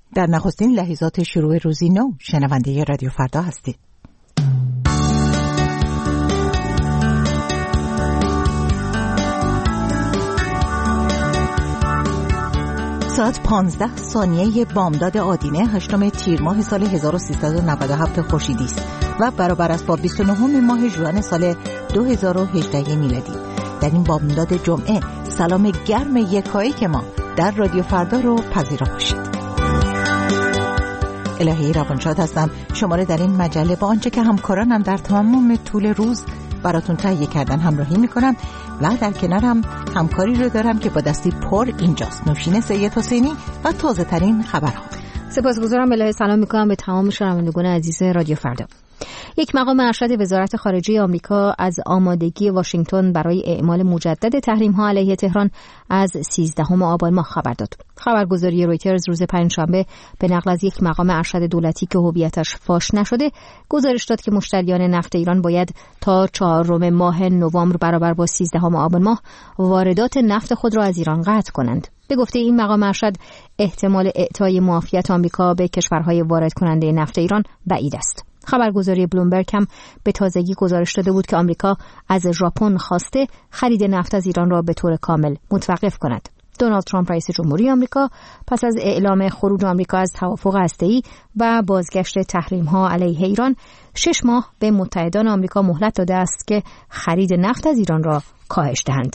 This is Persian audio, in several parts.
در نخستین لحظات شروع روزی نو شنونده رادیو فردا هستید. ساعت 15 ثانیه بامداد آدینه 8 تیر ماه سال 1397 خورشیدی است و برابر است با 29 ماه ژوئن سال 2018 میلادی. در این بامداد جمعه سلام گرم یکایی که ما در رادیو فردا رو پذیرا باشید. الهی روانشاد هستم، شما را در این مجله با آنچه که همکارانم در تمام طول روز براتون تهیه کردن همراهی میکنم و در کنارم همکاری رو دارم که با دستی پر اینجاست. نوشین سید حسینی و تازه ترین خبرها. سپاسگزارم. الهی سلام میکنم به تمام شنوندگان عزیز رادیو فردا. یک مقام ارشد وزارت خارجه آمریکا از آمادگی واشنگتن برای اعمال مجدد تحریم‌ها علیه تهران از 13 آبان ماه خبر داد. خبرگزاری رویترز روز پنجشنبه به نقل از یک مقام ارشد دولتی که هویتش فاش نشده گزارش داد که مشتریان نفت ایران باید تا 4 ماه نوامبر برابر با 13 آبان ماه واردات نفت خود را از ایران قطع کنند. به گفته این مقام ارشد احتمال اعطای معافیت آمریکا به کشورهای وارد کننده نفت ایران بعید است. خبرگزاری بلومبرگ هم به تازگی گزارش داده بود که آمریکا از ژاپن خواسته خرید نفت از ایران را به طور کامل متوقف کند. دونالد ترامپ رئیس جمهوری آمریکا پس از اعلام خروج آمریکا از توافق هسته‌ای و بازگشت تحریم‌ها علیه ایران 6 ماه به متحدان آمریکا مهلت داده است که خرید نفت از ایران را کاهش دهند.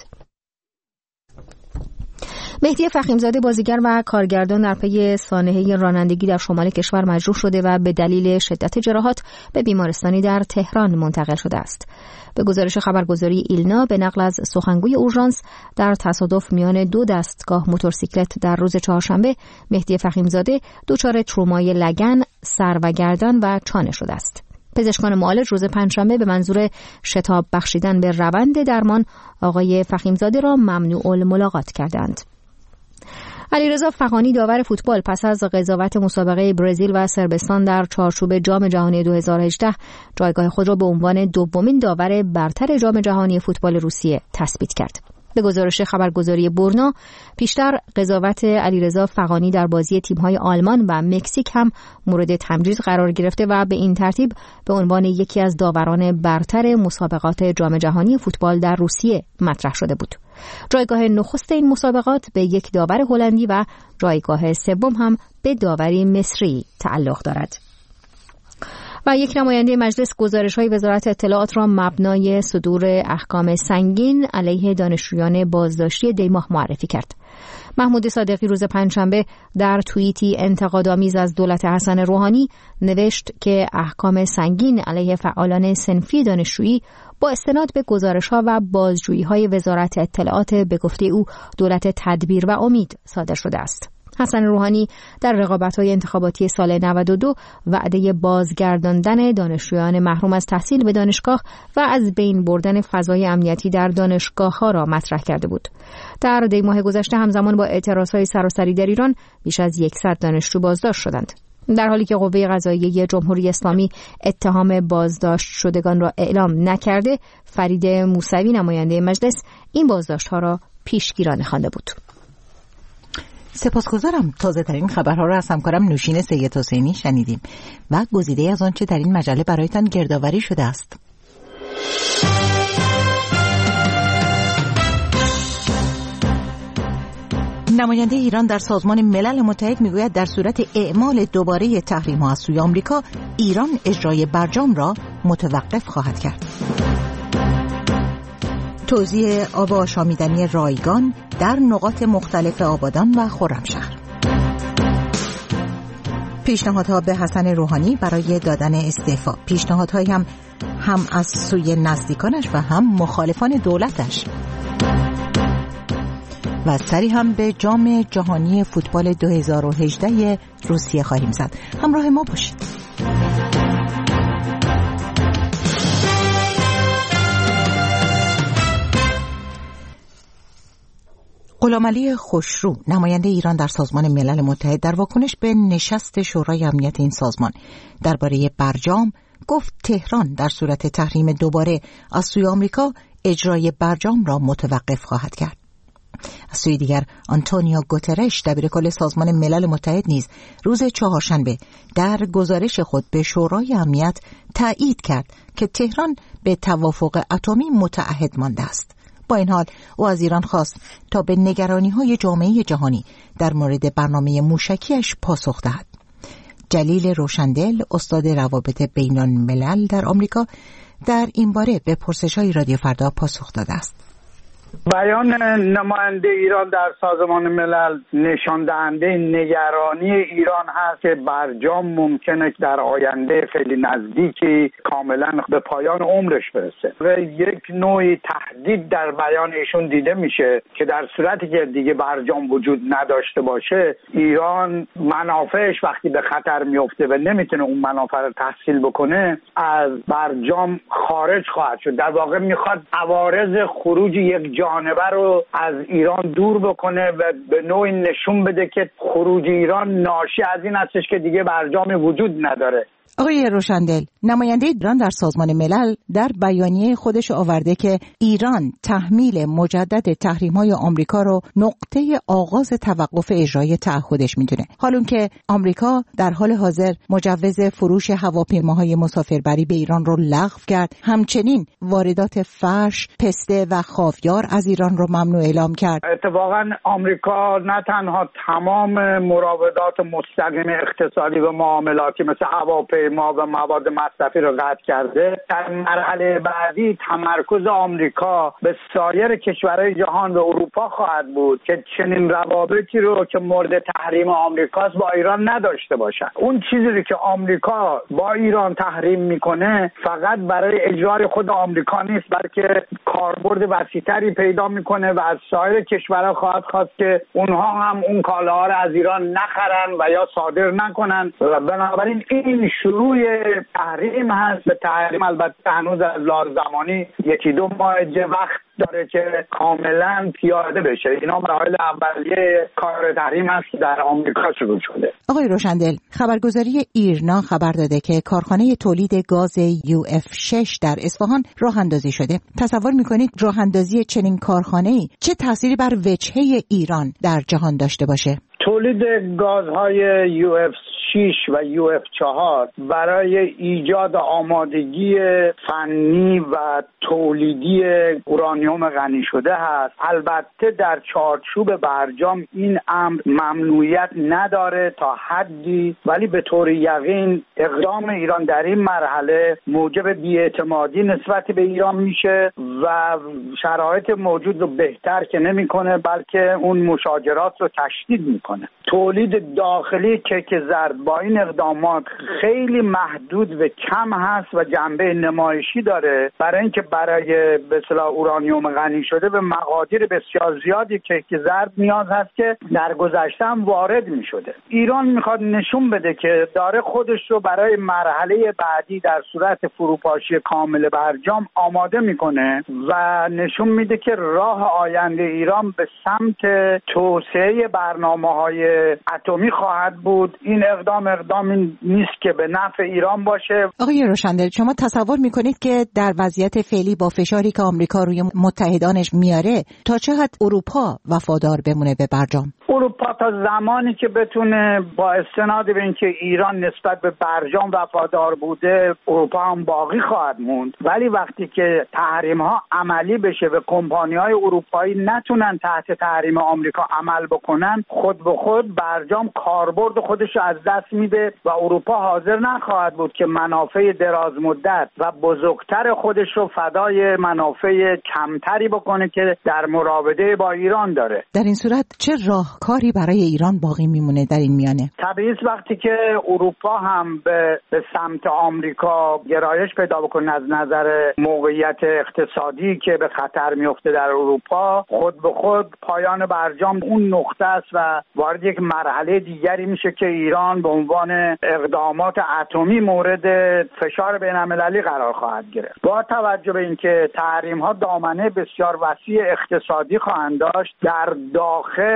مهدی فخیمزاده بازیگر و کارگردان در پی سانحه رانندگی در شمال کشور مجروح شده و به دلیل شدت جراحات به بیمارستانی در تهران منتقل شده است. به گزارش خبرگزاری ایلنا به نقل از سخنگوی اورژانس در تصادف میان 2 دستگاه موتورسیکلت در روز چهارشنبه مهدی فخیمزاده دچار ترومای لگن، سر و گردن و چانه شده است. پزشکان معالج روز پنجشنبه به منظور شتاب بخشیدن به روند درمان آقای فخیمزاده را ممنوع الملاقات کردند. علیرضا فغانی داور فوتبال پس از قضاوت مسابقه برزیل و صربستان در چارچوب جام جهانی 2018 جایگاه خود را به عنوان دومین داور برتر جام جهانی فوتبال روسیه تثبیت کرد. به گزارش خبرگزاری برنا پیشتر قضاوت علیرضا فغانی در بازی تیم‌های آلمان و مکزیک هم مورد تمجید قرار گرفته و به این ترتیب به عنوان یکی از داوران برتر مسابقات جام جهانی فوتبال در روسیه مطرح شده بود. جایگاه نخست این مسابقات به یک داور هلندی و جایگاه سوم هم به داوری مصری تعلق دارد. و یک نماینده مجلس گزارش‌های وزارت اطلاعات را مبنای صدور احکام سنگین علیه دانشجویان بازداشتی دیماه معرفی کرد. محمود صادقی روز پنجشنبه در توییتی انتقادآمیز از دولت حسن روحانی نوشت که احکام سنگین علیه فعالان صنفی دانشجویی با استناد به گزارش‌ها و بازجویی‌های وزارت اطلاعات به گفته او دولت تدبیر و امید صادر شده است. حسن روحانی در رقابت‌های انتخاباتی سال 92 وعده بازگرداندن دانشجویان محروم از تحصیل به دانشگاه و از بین بردن فضای امنیتی در دانشگاه‌ها را مطرح کرده بود. در دی ماه گذشته همزمان با اعتراض‌های سراسری در ایران بیش از 100 دانشجو بازداشت شدند. در حالی که قوه قضاییه جمهوری اسلامی اتهام بازداشت شدگان را اعلام نکرده، فرید موسوی نماینده مجلس این بازداشت‌ها را پیشگیرانه خوانده بود. سپاسگزارم. تازه ترین خبرها را از همکارم نوشین سید حسینی شنیدیم و گزیده از آنچه در این مجله برایتان گردآوری شده است. نماینده ایران در سازمان ملل متحد میگوید در صورت اعمال دوباره تحریم‌ها از سوی آمریکا، ایران اجرای برجام را متوقف خواهد کرد. توزیع آب آشامیدنی رایگان در نقاط مختلف آبادان و خرمشهر. پیشنهادها به حسن روحانی برای دادن استعفا. پیشنهادهایی هم از سوی نزدیکانش و هم مخالفان دولتش. و سری هم به جام جهانی فوتبال 2018 روسیه خواهیم زد. همراه ما باشید. غلامعلی خوشرو نماینده ایران در سازمان ملل متحد در واکنش به نشست شورای امنیت این سازمان درباره برجام گفت تهران در صورت تحریم دوباره از سوی آمریکا اجرای برجام را متوقف خواهد کرد. از سوی دیگر آنتونیو گوترش دبیرکل سازمان ملل متحد نیز روز چهارشنبه در گزارش خود به شورای امنیت تایید کرد که تهران به توافق اتمی متعهد مانده است. با این حال او از ایران خواست تا به نگرانی‌های جامعه جهانی در مورد برنامه موشکیش پاسخ دهد. جلیل روشندل، استاد روابط بین الملل در آمریکا، در این باره به پرسش‌های رادیو فردا پاسخ داده است. بیان نماینده ایران در سازمان ملل نشان دهنده نگرانی ایران هست که برجام ممکنه در آینده خیلی نزدیکی کاملا به پایان عمرش برسه و یک نوعی تهدید در بیان ایشون دیده میشه که در صورتی که دیگه برجام وجود نداشته باشه، ایران منافعش وقتی به خطر میفته و نمیتونه اون منافع رو تحصیل بکنه، از برجام خارج خواهد شد. در واقع میخواد عوارض خروج یک جانبه رو از ایران دور بکنه و به نوعی نشون بده که خروج ایران ناشی از این هستش که دیگه برجام وجود نداره. آقای روشندل، نماینده ایران در سازمان ملل در بیانیه خودش آورده که ایران تحمیل مجدد تحریم‌های آمریکا رو نقطه آغاز توقف اجرای تعهدش میدونه. حال اون که آمریکا در حال حاضر مجوز فروش هواپیماهای مسافربری به ایران رو لغو کرد، همچنین واردات فرش، پسته و خاویار از ایران رو ممنوع اعلام کرد. اتفاقا آمریکا نه تنها تمام مراودات مستقیم اقتصادی و معاملاتی مثل هواپیما و مواد مصرفی رو قطع کرده، در مرحله بعدی تمرکز آمریکا به سایر کشورهای جهان و اروپا خواهد بود که چنین روابطی رو که مورد تحریم آمریکاست با ایران نداشته باشن. اون چیزی که آمریکا با ایران تحریم میکنه فقط برای اجرای خود آمریکا نیست، بلکه کاربرد وسیع‌تری پیدا میکنه و از سایر کشورها خواهد خواست که اونها هم اون کالاها رو از ایران نخرن و یا صادر نکنن و بنابراین این شروع تحریم هست. به تحریم البته هنوز از لحاظ زمانی 1-2 ماه وقت داره که کاملا پیاده بشه. اینا مراحل اولیه کار تحریم هست که در آمریکا شروع شده. آقای روشندل، خبرگزاری ایرنا خبر داده که کارخانه تولید گاز UF6 در اصفهان راه اندازی شده. تصور میکنید راه اندازی چنین کارخانه‌ای چه تأثیری بر وجهه ایران در جهان داشته باشه؟ تولید گازهای UF6 و UF4 برای ایجاد آمادگی فنی و تولیدی اورانیوم غنی شده هست. البته در چارچوب برجام این امر ممنوعیت نداره تا حدی، ولی به طور یقین اقدام ایران در این مرحله موجب بی‌اعتمادی نسبت به ایران میشه و شرایط موجود رو بهتر که نمیکنه بلکه اون مشاجرات رو تشدید میکنه. تولید داخلی کیک زرد با این اقدامات خیلی محدود و کم هست و جنبه نمایشی داره، برای اینکه برای به اصطلاح اورانیوم غنی شده به مقادیر بسیار زیادی کیک زرد نیاز هست که در گذشته هم وارد می شده. ایران میخواد نشون بده که داره خودش رو برای مرحله بعدی در صورت فروپاشی کامل برجام آماده میکنه و نشون میده که راه آینده ایران به سمت توسعه برنامه‌های اتمی خواهد بود. این اقدام نیست که به نفع ایران باشه. آقای روشندل، شما تصور میکنید که در وضعیت فعلی با فشاری که آمریکا روی متحدانش میاره تا چه حد اروپا وفادار بمونه به برجام؟ اروپا تا زمانی که بتونه با استناد به اینکه ایران نسبت به برجام وفادار بوده، اروپا هم باقی خواهد موند. ولی وقتی که تحریم ها عملی بشه و کمپانی های اروپایی نتونن تحت تحریم آمریکا عمل بکنن، خود به خود برجام کاربرد خودش رو از دست میده و اروپا حاضر نخواهد بود که منافع دراز مدت و بزرگتر خودش رو فدای منافع کمتری بکنه که در مراوده با ایران داره. در این صورت چه راهکاری برای ایران باقی میمونه در این میانه؟ طبیعیه وقتی که اروپا هم به سمت آمریکا گرایش پیدا بکنه از نظر موقعیت اقتصادی که به خطر میفته در اروپا، خود به خود پایان برجام اون نقطه است و وارد یک مرحله دیگری میشه که ایران به عنوان اقدامات اتمی مورد فشار بین‌المللی قرار خواهد گرفت. با توجه به اینکه تحریم ها دامنه بسیار وسیع اقتصادی خواهند داشت، در داخل اون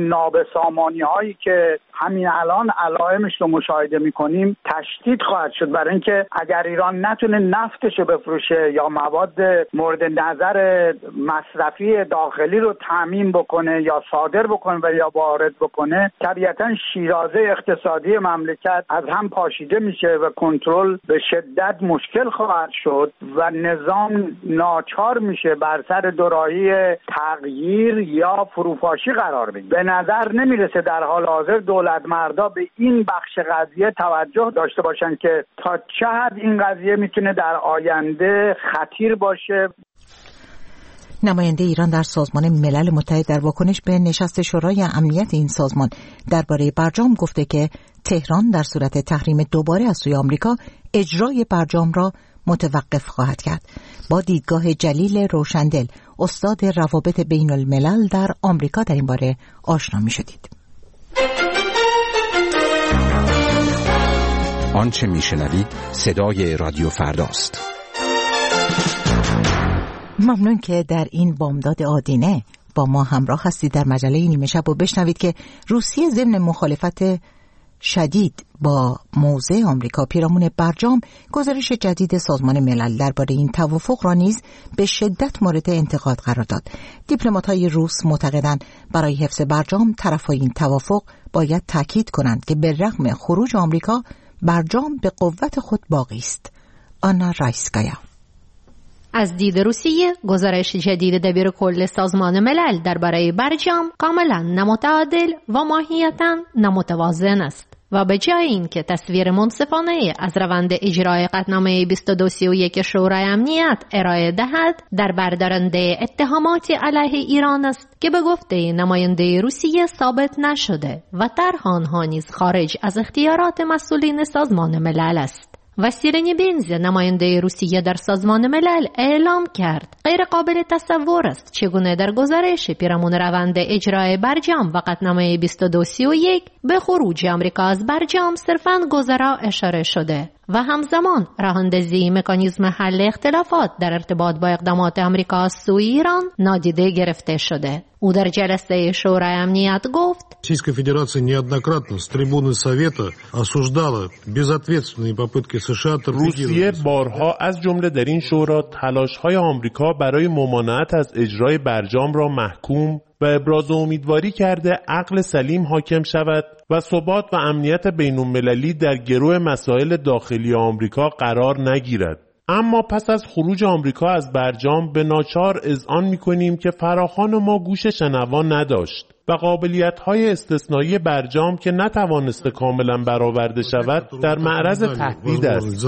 اون نابسامانی هایی که همین الان علائمش رو مشاهده میکنیم تشدید خواهد شد، برای اینکه اگر ایران نتونه نفتش رو بفروشه یا مواد مورد نظر مصرفی داخلی رو تامین بکنه یا صادر بکنه و یا وارد بکنه، طبیعتا شیرازه اقتصادی مملکت از هم پاشیده میشه و کنترل به شدت مشکل خواهد شد و نظام ناچار میشه بر سر دوراهی تغییر یا فروپاشی قرار بگیره. به نظر نمیرسه در حال حاضر دولت مردا به این بخش قضیه توجه داشته باشن که تا چه حد این قضیه میتونه در آینده خطیر باشه. نماینده ایران در سازمان ملل متحد در واکنش به نشست شورای امنیت این سازمان درباره برجام گفته که تهران در صورت تحریم دوباره از سوی آمریکا اجرای برجام را متوقف خواهد کرد. با دیدگاه جلیل روشندل، استاد روابط بین الملل در آمریکا، در این باره آشنا می شدید. آنچه می شنوید صدای رادیو فرداست. ممنون که در این بامداد آدینه با ما همراه هستید. در مجله نیمه شب و بشنوید که روسیه ضمن مخالفت شدید با موضع آمریکا پیرامون برجام، گزارش جدید سازمان ملل درباره این توافق را نیز به شدت مورد انتقاد قرار داد. دیپلمات‌های روس معتقدند برای حفظ برجام طرفای این توافق باید تاکید کنند که به رغم خروج آمریکا برجام به قوت خود باقی است. آنا رایسکایا. از دید روسیه، گزارش جدید دبیرکل سازمان ملل درباره برجام کاملا نامتعادل و ماهیتاً نامتوازن است و به جای اینکه تصویر منصفانه از روند اجرای قطعنامه 2231 شورای امنیت ارائه دهد، در بردارنده اتهاماتی علیه ایران است که به گفته نماینده روسیه ثابت نشده و طرح آنها نیز خارج از اختیارات مسئولین سازمان ملل است. وسیله بنز، نماینده روسیه در سازمان ملل، اعلام کرد غیر قابل تصور است چگونه در گزارش پیرامون روند اجرای برجام و قطعنامه 2231 به خروج آمریکا از برجام صرفاً گذرا اشاره شده و همزمان راه‌اندازی مکانیزم حل اختلافات در ارتباط با اقدامات آمریکا از سوی ایران نادیده گرفته شده. او در جلسه شورای امنیت گفت: Российская Федерация неоднократно с трибуны Совета осуждала безответственные попытки США. روسیه بارها از جمله در این شورا تلاش‌های آمریکا برای ممانعت از اجرای برجام را محکوم و ابراز امیدواری کرده عقل سلیم حاکم شود و ثبات و امنیت بین‌المللی در گرو مسائل داخلی آمریکا قرار نگیرد. اما پس از خروج آمریکا از برجام به ناچار اذعان می‌کنیم که فراخوان ما گوش شنوا نداشت و قابلیت‌های استثنایی برجام که نتوانسته کاملا برآورده شود در معرض تهدید است.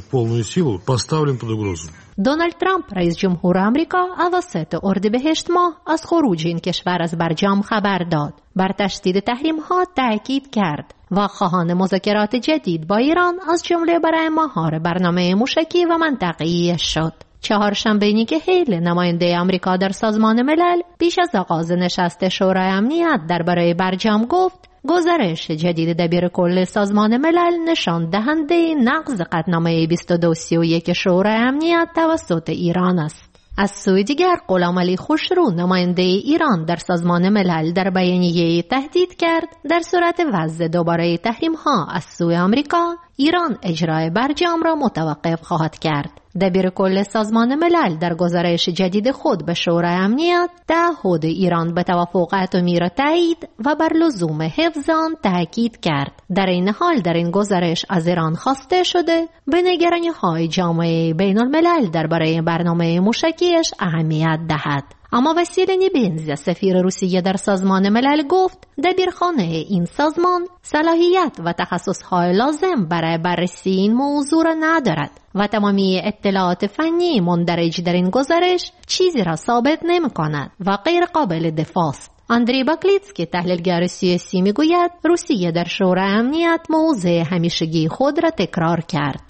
دونالد ترامپ رئیس جمهور آمریکا اواسط اردیبهشت ماه از خروج این کشور از برجام خبر داد. بر تشدید تحریم‌ها تاکید کرد و خواهان مذاکرات جدید با ایران از جمله برای مهار برنامه موشکی و منطقه‌ای شد. چهارشنبه نیکی هیل، نماینده آمریکا در سازمان ملل، پیش از آغاز نشست شورای امنیت درباره برجام گفت گزارش جدید دبیرکل سازمان ملل نشان دهنده نقض قطعنامه 2231 شورای امنیت توسط ایران است. از سوی دیگر، غلامعلی خوشرو، نماینده ایران در سازمان ملل، در بیانیه‌ای تهدید کرد در صورت وضع دوباره تحریم‌ها از سوی آمریکا، ایران اجرای برجام را متوقف خواهد کرد. دبیرکل سازمان ملل در گزارش جدید خود به شورای امنیت تعهد ایران به توافق اتمی را تایید و بر لزوم حفظ آن تاکید کرد. در این حال در این گزارش از ایران خواسته شده به نگرانی‌های جامعه بین الملل درباره برنامه موشکیش اهمیت دهد. اما وسیله بنز، سفیر روسیه در سازمان ملل، گفت دبیرخانه این سازمان صلاحیت و تخصص‌های لازم برای بررسی این موضوع را ندارد و تمامی اطلاعات فنی مندرج در این گزارش چیزی را ثابت نمی‌کند و غیر قابل دفاع است. اندری باکلیتسکی، تحلیلگر سیاسی، میگوید روسیه در شورای امنیت موضع همیشگی خود را تکرار کرد.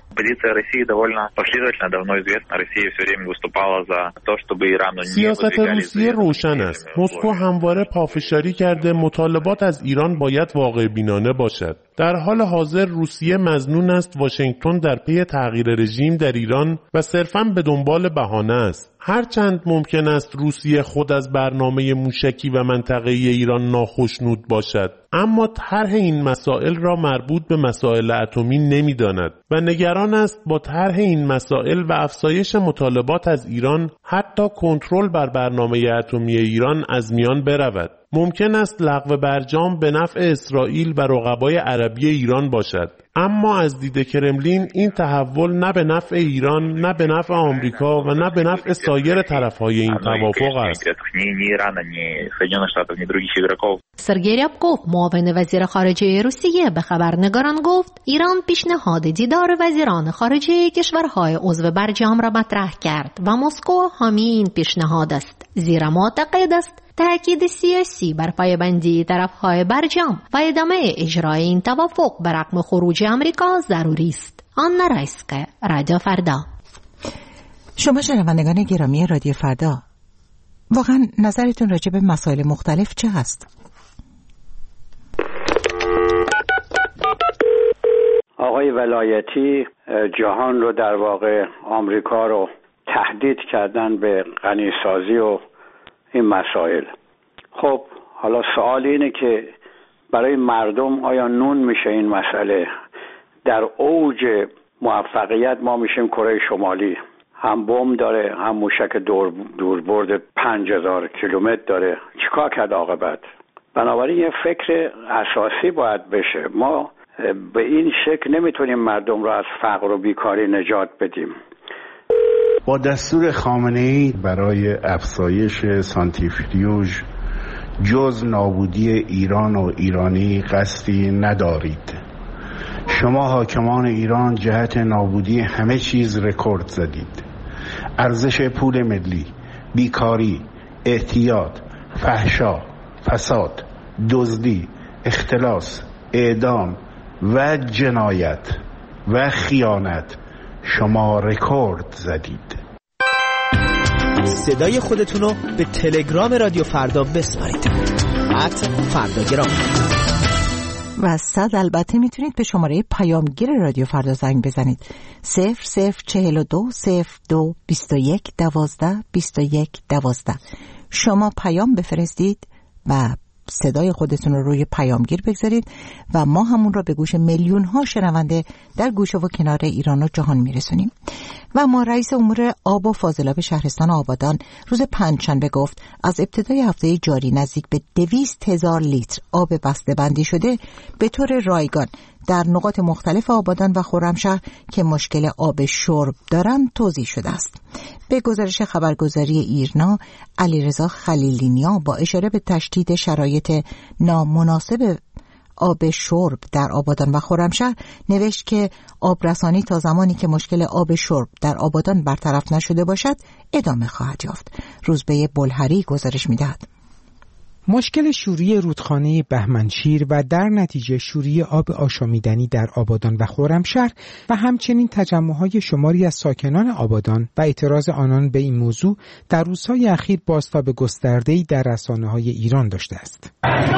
سیاست روسیه روشن است. مسکو همواره پافشاری کرده مطالبات از ایران باید واقع بینانه باشد. در حال حاضر روسیه مظنون است واشنگتن در پی تغییر رژیم در ایران و صرفاً به دنبال بهانه است. هرچند ممکن است روسیه خود از برنامه موشکی و منطقه‌ای ایران ناخشنود باشد، اما طرح این مسائل را مربوط به مسائل اتمی نمی‌داند و نگران است با طرح این مسائل و افزایش مطالبات از ایران حتی کنترل بر برنامه اتمی ایران از میان برود. ممکن است لغو برجام به نفع اسرائیل و رقبای عربی ایران باشد، اما از دید کرملین این تحول نه به نفع ایران، نه به نفع آمریکا و نه به نفع سایر طرف‌های این توافق است. سرگئی ریابکوف معاون وزیر خارجه روسیه به خبرنگاران گفت ایران پیشنهاد دیدار وزیران خارجه کشورهای عضو برجام را مطرح کرد و مسکو حامی این پیشنهاد است، زیرا معتقد است تأکید سیاسی بر پایبندی طرفهای برجام و ادامه اجرای این توافق به رغم خروج آمریکا ضروری است. آنا رایسکا، رادیو فردا. شما شنوندگان گرامی رادیو فردا، واقعا نظرتون راجع به مسائل مختلف چه هست؟ آقای ولایتی جهان رو در واقع آمریکا رو تهدید کردن به غنیسازی و این مسائل. خب حالا سوال اینه که برای مردم آیا نون میشه این مسئله؟ در اوج موفقیت ما میشیم کره شمالی، هم بمب داره، هم موشک دوربرد 5000 کیلومتر داره. چیکار کرد عاقبت؟ بنابراین یه فکر اساسی باید بشه. ما به این شکل نمیتونیم مردم رو از فقر و بیکاری نجات بدیم. با دستور خامنه‌ای برای افزایش سانتریفیوژ جز نابودی ایران و ایرانی قصدی ندارید. شما حاکمان ایران جهت نابودی همه چیز رکورد زدید. ارزش پول ملی، بیکاری، اعتیاد، فحشا، فساد، دزدی، اختلاس، اعدام و جنایت و خیانت شما رکورد زدید. صدای خودتونو به تلگرام رادیو فردا بسپارید. @فرداگرام. و البته میتونید به شماره پیامگیر رادیو فردا زنگ بزنید 0042 02 21 12 21 12. شما پیام بفرستید و صدای خودتون رو روی پیامگیر بگذارید و ما همون رو به گوش میلیون ها شنونده در گوشه و کنار ایران و جهان میرسونیم. و ما رئیس امور آب و فاضلاب شهرستان آبادان روز پنجشنبه گفت از ابتدای هفته جاری نزدیک به 200,000 لیتر آب بسته‌بندی شده به طور رایگان در نقاط مختلف آبادان و خرمشهر که مشکل آب شرب دارند توزیع شده است. به گزارش خبرگزاری ایرنا، علیرضا خلیلینیا با اشاره به تشدید شرایط نامناسب آب شرب در آبادان و خرمشهر نوشت که آبرسانی تا زمانی که مشکل آب شرب در آبادان برطرف نشده باشد ادامه خواهد یافت. روزبه بلهری گزارش می‌دهد. مشکل شوری رودخانه بهمنشیر و در نتیجه شوری آب آشامیدنی در آبادان و خرمشهر و همچنین تجمع‌های شماری از ساکنان آبادان و اعتراض آنان به این موضوع در روزهای اخیر بازتاب گسترده‌ای در رسانه‌های ایران داشته است.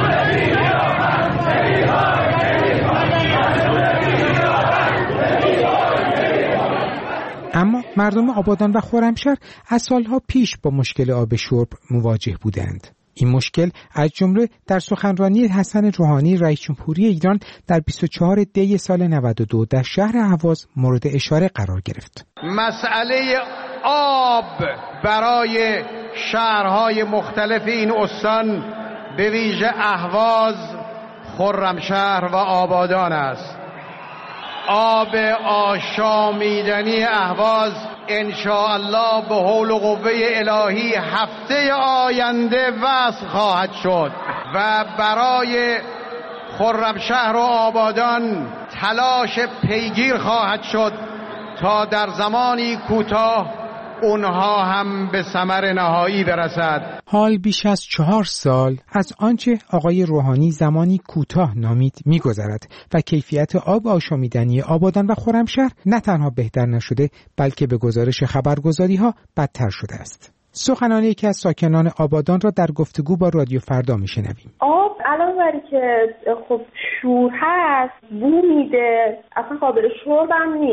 اما مردم آبادان و خرمشهر از سالها پیش با مشکل آب شرب مواجه بودند. این مشکل از جمله در سخنرانی حسن روحانی رئیس جمهوری ایران در 24 دی سال 92 در شهر اهواز مورد اشاره قرار گرفت. مسئله آب برای شهرهای مختلف این استان به ویژه اهواز، خرمشهر و آبادان است. آب آشامیدنی اهواز انشاءالله به حول و قوه الهی هفته آینده وصل خواهد شد و برای خرمشهر و آبادان تلاش پیگیر خواهد شد تا در زمانی کوتاه اونها هم به ثمر نهایی برسد. حال بیش از 4 سال از آنچه آقای روحانی زمانی کوتاه نامید می‌گذرد و کیفیت آب آشامیدنی آبادان و خرمشهر نه تنها بهتر نشده بلکه به گزارش خبرگزاری‌ها بدتر شده است. سخنان یکی از ساکنان آبادان را در گفتگو با رادیو فردا میشنویم. آب علاوه بر که خب شور هست، بو میده، اصلا قابل شرب هم نیست.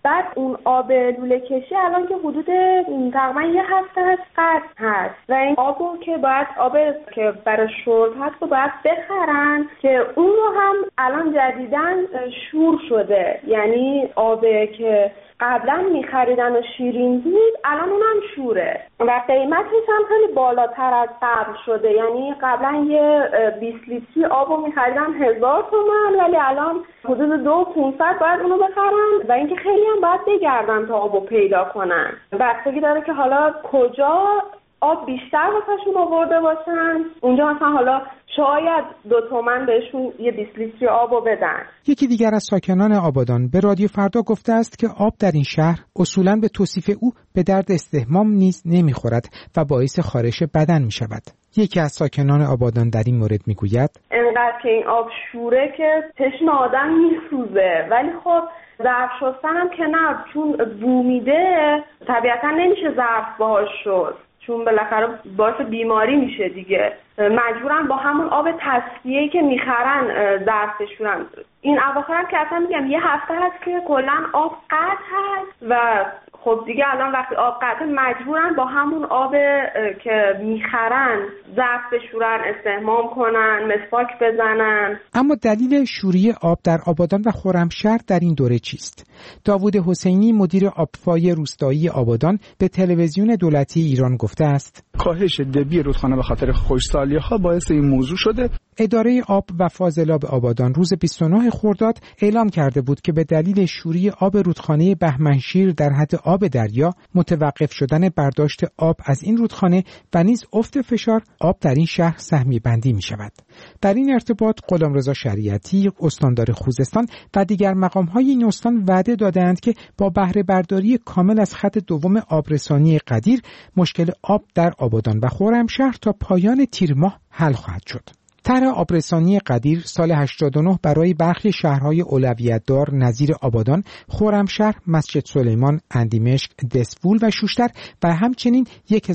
بعد اون آب لوله کشی الان که حدود تقریبا یه هفته قطع هست و این آبو که باید آب که برای شرب هست رو باید بخرن که اون رو هم الان جدیدن شور شده، یعنی آب که قبلا میخریدن و شیرین بود الان اونم شوره و قیمتش هم خیلی بالاتر از قبل شده. یعنی قبلا یه 20 لیتری آبو میخریدن 1000 تومان ولی الان حدود 2500 باید اونو بخرن و اینکه خیلی هم باید بگردن تا آبو پیدا کنن. بستگی داره که حالا کجا آب بیشتر واسهشون آورده باشن، اونجا مثلا حالا شاید 2 تومن بهشون یه 20 لیتری آبو بدن. یکی دیگر از ساکنان آبادان به رادیو فردا گفته است که آب در این شهر اصولاً به توصیف او به درد استحمام نیز نمیخورد و باعث خارش بدن میشود. یکی از ساکنان آبادان در این مورد میگوید انقدر که این آب شوره که چشم آدم میسوزه، ولی خب ظرف شستن هم که نه، چون بو میده طبیعتا نمیشه ظرف باهاش شست، چون بالاخره باعث بیماری میشه دیگه. مجبورن با همون آب تصفیه‌ای که میخرن ظرف بشورن. این اواخر هم که اصلا میگم یه هفته هست که کلا آب قطع هست و خب دیگه الان وقتی آب قطع مجبورن با همون آب که میخرن ظرف بشورن، استحمام کنن، مسواک بزنن. اما دلیل شوری آب در آبادان و خرمشهر در این دوره چیست؟ داوود حسینی مدیر آبفای روستایی آبادان به تلویزیون دولتی ایران گفته است کاهش دبی رودخانه به خاطر خشکسالی‌ها باعث این موضوع شده. اداره آب و فاضلاب آبادان روز 29 خرداد اعلام کرده بود که به دلیل شوری آب رودخانه بهمنشیر در حد آب دریا، متوقف شدن برداشت آب از این رودخانه و نیز افت فشار آب در این شهر سهمی بندی می شود. در این ارتباط غلامرضا شریعتی استاندار خوزستان و دیگر مقام‌های این استان وعده دادند که با بهره برداری کامل از خط دوم آبرسانی قدیر مشکل آب در آبادان و خرمشهر تا پایان تیر ماه حل خواهد شد. طرح آبرسانی قدیر سال 89 برای برخی شهرهای اولویت دار نظیر آبادان، خرمشهر، مسجد سلیمان، اندیمشک، دسفول و شوشتر و همچنین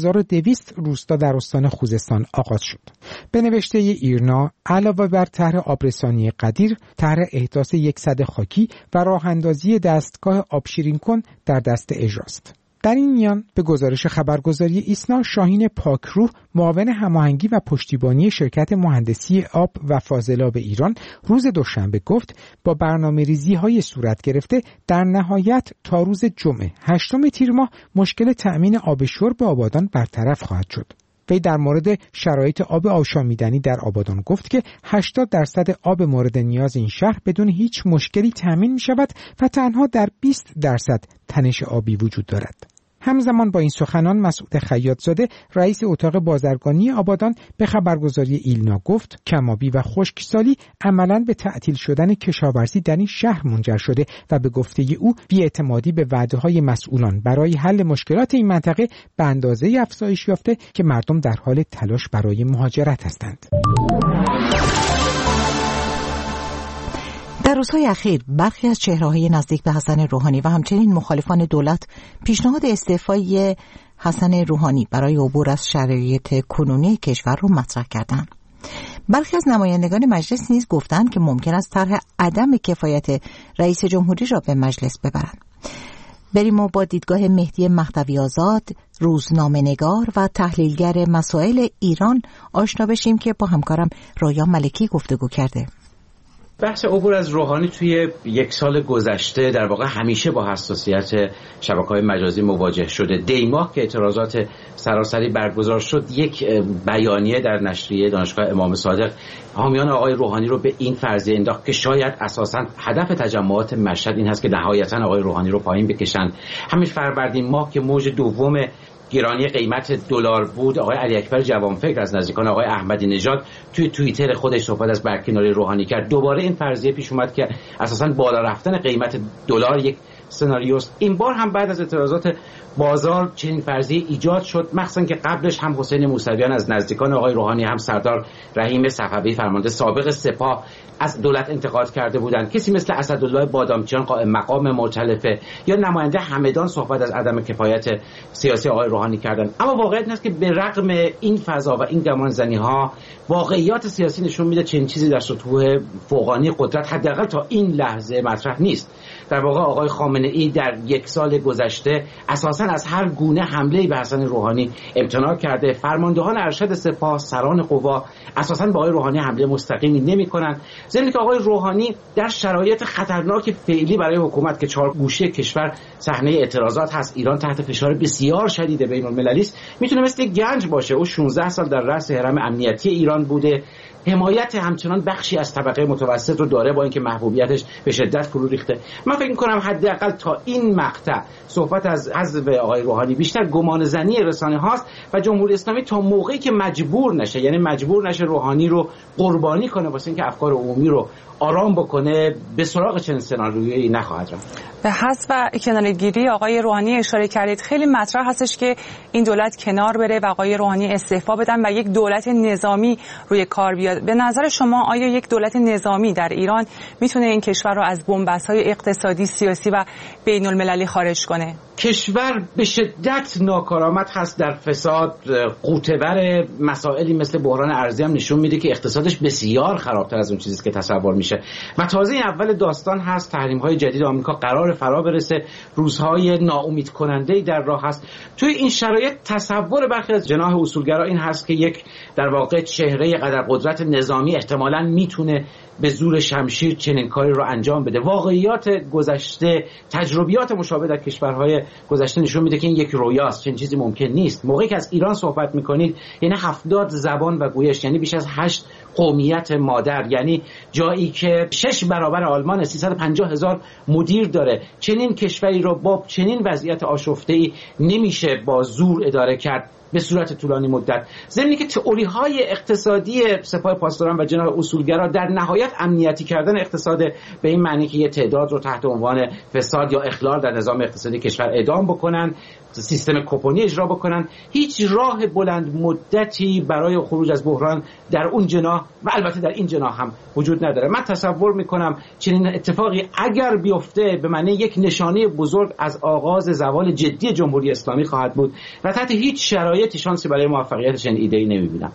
1200 روستا در استان خوزستان آغاز شد. به نوشته ایرنا علاوه بر طرح آبرسانی قدیر، طرح احداث یک سد خاکی و راه اندازی دستگاه آبشیرین کن در دست اجراست. در این میان به گزارش خبرگزاری ایسنا، شاهین پاکروح معاون هماهنگی و پشتیبانی شرکت مهندسی آب و فاضلاب ایران روز دوشنبه گفت با برنامه‌ریزی‌های صورت گرفته در نهایت تا روز جمعه 8 تیر ماه مشکل تأمین آب شرب آبادان برطرف خواهد شد. وی در مورد شرایط آب آشامیدنی در آبادان گفت که 80% آب مورد نیاز این شهر بدون هیچ مشکلی تأمین می شود و تنها در 20% تنش آبی وجود دارد. همزمان با این سخنان مسعود خیاط‌زاده رئیس اتاق بازرگانی آبادان به خبرگزاری ایلنا گفت کم‌آبی و خشکسالی عملاً به تعطیل شدن کشاورزی در این شهر منجر شده و به گفته او بی‌اعتمادی به وعده‌های مسئولان برای حل مشکلات این منطقه به اندازه‌ای افزایش یافته که مردم در حال تلاش برای مهاجرت هستند. در روزهای اخیر برخی از چهره‌های نزدیک به حسن روحانی و همچنین مخالفان دولت پیشنهاد استعفای حسن روحانی برای عبور از شرایط کنونی کشور رو مطرح کردند. برخی از نمایندگان مجلس نیز گفتند که ممکن است طرح عدم کفایت رئیس جمهوری را به مجلس ببرند. بریم و با دیدگاه مهدی مهدوی آزاد، روزنامه‌نگار و تحلیلگر مسائل ایران آشنا بشیم که با همکارم رویا ملکی گفتگو کرده. بحث عبور از روحانی توی یک سال گذشته در واقع همیشه با حساسیت شبکه‌های مجازی مواجه شده. دیماه که اعتراضات سراسری برگزار شد، یک بیانیه در نشریه دانشگاه امام صادق حامیان آقای روحانی رو به این فرضیه انداخت که شاید اساساً هدف تجمعات مشهد این هست که نهایتاً آقای روحانی رو پایین بکشن. همین فروردین ماه که موج دوم گرانی قیمت دلار بود، آقای علی اکبر جوانفکر از نزدیکان آقای احمدی نژاد توی توییتر خودش صحبت از برکناری روحانی کرد. دوباره این فرضیه پیش اومد که اساساً بالا رفتن قیمت دلار یک سناریوست. این بار هم بعد از اعتراضات بازار چنین فرضیه ایجاد شد، مخصوصا که قبلش هم حسین موسویان از نزدیکان آقای روحانی، هم سردار رحیم صفوی فرمانده سابق سپاه از دولت انتقاد کرده بودند. کسی مثل اسدالله بادامچیان قائم مقام مؤتلفه یا نماینده همدان صحبت از عدم کفایت سیاسی آقای روحانی کردند. اما واقعیت این است که به رغم این فضا و این گمانزنی‌ها واقعیات سیاسی نشون میده چنین چیزی در سطوح فوقانی قدرت حداقل تا این لحظه مطرح نیست. در واقع آقای خامنه‌ای خامنه‌ای در یک سال گذشته اساساً از هر گونه حمله‌ای به حسن روحانی امتناع کرده. فرماندهان ارشد سپاه، سران قوا اساساً به آقای روحانی حمله مستقیمی نمی‌کنند. ضمن که آقای روحانی در شرایط خطرناک فعلی برای حکومت که چهار گوشه کشور صحنه اعتراضات هست، ایران تحت فشار بسیار شدید بین‌المللی است، میتونه مثل گنج باشه. او 16 سال در رأس حرم امنیتی ایران بوده، حمایت همچنان بخشی از طبقه متوسط رو داره، با اینکه محبوبیتش به شدت فرو ریخته. من فکر می‌کنم حداقل تا این مقطع صحبت از حذف آقای روحانی بیشتر گمانه‌زنی رسانه هاست و جمهوری اسلامی تا موقعی که مجبور نشه، یعنی مجبور نشه روحانی رو قربانی کنه واسه اینکه افکار عمومی رو آرام بکنه، به سراغ چنین سناریویی نخواهد رفت. به حذف و کناره‌گیری آقای روحانی اشاره کردید. خیلی مطرح هستش که این دولت کنار بره و آقای روحانی استعفا بدن و یک دولت نظامی روی کار بیاد. به نظر شما آیا یک دولت نظامی در ایران میتونه این کشور رو از بن‌بست‌های اقتصادی، سیاسی و بین‌المللی خارج کنه؟ کشور به شدت ناکارآمد هست در فساد، قوطه‌ور مسائلی مثل بحران ارزی هم نشون میده که اقتصادش بسیار خرابتر از اون چیزی که تصور میشه و تازه اول داستان هست. تحریم‌های جدید آمریکا قرار فرا برسه، روزهای ناامید کننده‌ای در راه هست. توی این شرایط تصور برخی از جناح اصولگرا این هست که یک در واقع چهره قدر قدرت نظامی احتمالاً میتونه به زور شمشیر چنین کاری رو انجام بده. واقعیات گذشته، تجربیات مشابه در کشورهای گذشته نشون میده که این یک رویاست، چنین چیزی ممکن نیست. موقعی که از ایران صحبت میکنید یعنی 70 زبان و گویش، یعنی بیش از 8 قومیت مادر، یعنی جایی که 6 برابر آلمان، 350,000 مدیر داره. چنین کشوری رو با چنین وضعیت آشفته‌ای نمیشه با زور اداره کرد به صورت طولانی مدت. ضمن که تئوری‌های اقتصادی سپاه پاسداران و جناح اصولگرا در نهایت امنیتی کردن اقتصاد به این معنی که یه تعداد رو تحت عنوان فساد یا اخلال در نظام اقتصادی کشور اعدام بکنن، سیستم کوپونی اجرا بکنن، هیچ راه بلند مدتی برای خروج از بحران در اون جناح و البته در این جناح هم وجود نداره. من تصور میکنم چنین اتفاقی اگر بیفته به معنی یک نشانه بزرگ از آغاز زوال جدی جمهوری اسلامی خواهد بود و تحت هیچ شرایطی شانسی برای موفقیت چنین ایده‌ای نمیبینم.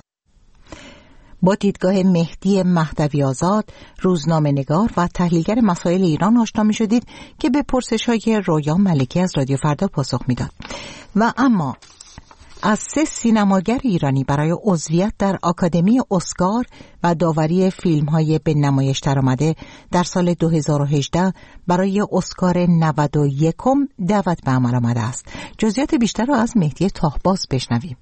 با دیدگاه مهدی مهدوی آزاد، روزنامه‌نگار و تحلیلگر مسائل ایران آشنا می‌شدید که به پرسش‌های رویا ملکی از رادیو فردا پاسخ میداد. و اما از 3 سینماگر ایرانی برای عضویت در آکادمی اسکار و داوری فیلم‌های به نمایش درآمده در سال 2018 برای اسکار 91 دعوت به عمل آمده است. جزئیات بیشتر را از مهدی طاهباز بشنویم.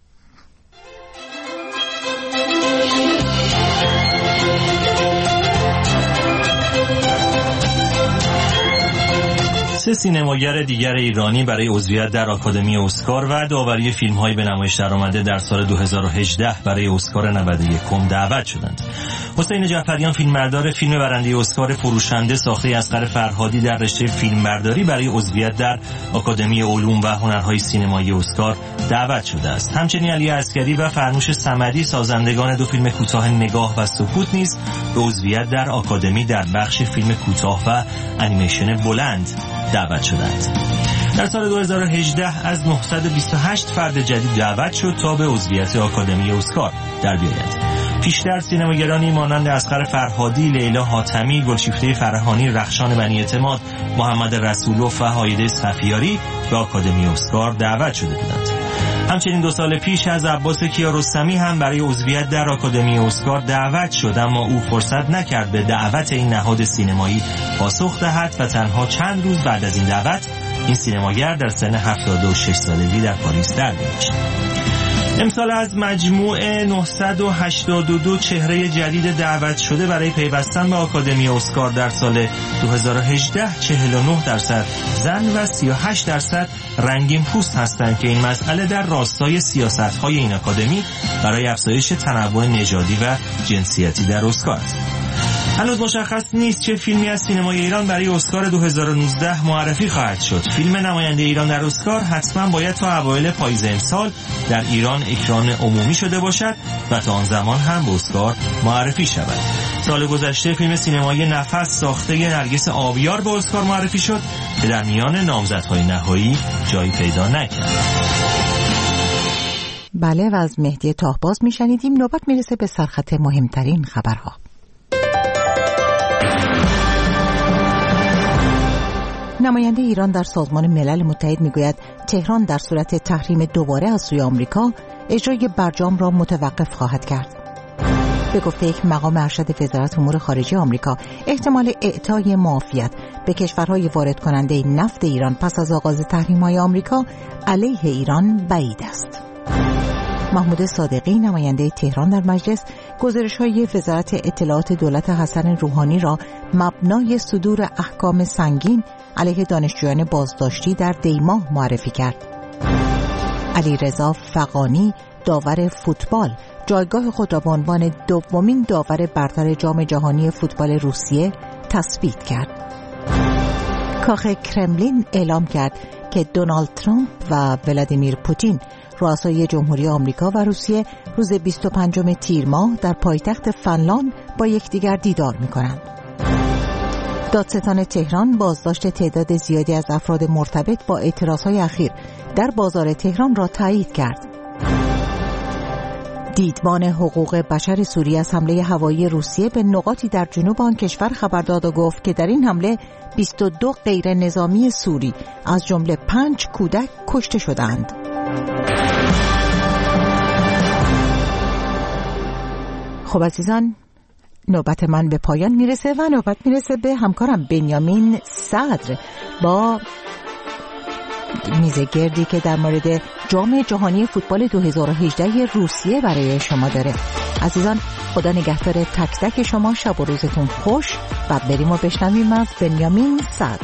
سه سینماگر دیگر ایرانی برای عضویت در آکادمی اسکار و داوری فیلم‌های به نمایش درآمده در سال 2018 برای اسکار 91 دعوت شدند. حسین جعفریان فیلمبردار فیلم برنده اسکار فروشنده ساخته اصغر فرهادی در رشته فیلمبرداری برای عضویت در آکادمی علوم و هنرهای سینمایی اسکار دعوت شده است. همچنین علی عسکری و فرنوش صمدی سازندگان دو فیلم کوتاه نگاه و سکوت نیز به عضویت در آکادمی در بخش فیلم کوتاه و انیمیشن بلند دعوت شدند. در سال 2018 از 928 فرد جدید دعوت شد تا به عضویت آکادمی اسکار در بیاید. پیشتر سینماگرانی مانند اصغر فرهادی، لیلا حاتمی، گلشیفته فرهانی، رخشان بنی اعتماد، محمد رسولوف و هایده صفیاری به آکادمی اسکار دعوت شده بودند. همچنین 2 سال پیش از عباس کیارستمی هم برای عضویت در آکادمی اسکار دعوت شد، اما او فرصت نکرد به دعوت این نهاد سینمایی پاسخ دهد و تنها چند روز بعد از این دعوت این سینماگر در سن 76 سالگی در پاریس درگذشت. امسال از مجموع 982 چهره جدید دعوت شده برای پیوستن به آکادمی اسکار در سال 2018 49% زن و 38% رنگین پوست هستند که این مسئله در راستای سیاست‌های این آکادمی برای افزایش تنوع نژادی و جنسیتی در اسکار است. هنوز مشخص نیست چه فیلمی از سینمای ایران برای اسکار 2019 معرفی خواهد شد. فیلم نماینده ایران در اسکار حتما باید تا اوایل پاییز امسال در ایران اکران عمومی شده باشد و تا آن زمان هم به اسکار معرفی شود. سال گذشته فیلم سینمایی نفس ساخته نرگس آبیار به اسکار معرفی شد که در میان نامزدهای نهایی جایی پیدا نکرد. بله، و از مهدی طاهباز میشنیدیم. نوبت میرسه به سرخط مهمترین خبرها. نماینده ایران در سازمان ملل متحد میگوید تهران در صورت تحریم دوباره از سوی آمریکا اجرای برجام را متوقف خواهد کرد. به گفته یک مقام ارشد وزارت امور خارجه آمریکا، احتمال اعطای معافیت به کشورهای وارد کننده نفت ایران پس از آغاز تحریم‌های آمریکا علیه ایران بعید است. محمود صادقی، نماینده تهران در مجلس، گزارش‌های وزارت اطلاعات دولت حسن روحانی را مبنای صدور احکام سنگین علیه دانشجویان بازداشتی در دیماه معرفی کرد. علیرضا فغانی، داور فوتبال، جایگاه خود را به عنوان دومین داور برتر جام جهانی فوتبال روسیه تثبیت کرد. کاخ کرملین اعلام کرد که دونالد ترامپ و ولادیمیر پوتین، رؤسای جمهوری آمریکا و روسیه، روز 25 تیر ماه در پایتخت فنلاند با یکدیگر دیدار می‌کنند. دادستان تهران بازداشت تعداد زیادی از افراد مرتبط با اعتراضهای اخیر در بازار تهران را تایید کرد. دیدبان حقوق بشر سوریه از حمله هوایی روسیه به نقاطی در جنوب آن کشور خبر داد و گفت که در این حمله 22 غیر نظامی سوری از جمله 5 کودک کشته شدند. خب عزیزان، نوبت من به پایان میرسه و نوبت میرسه به همکارم بنیامین صدر با میز گردی که در مورد جام جهانی فوتبال 2018 روسیه برای شما داره. عزیزان، خدا نگهدار تک تک شما، شب و روزتون خوش و بریم و بشنویم از بنیامین صدر.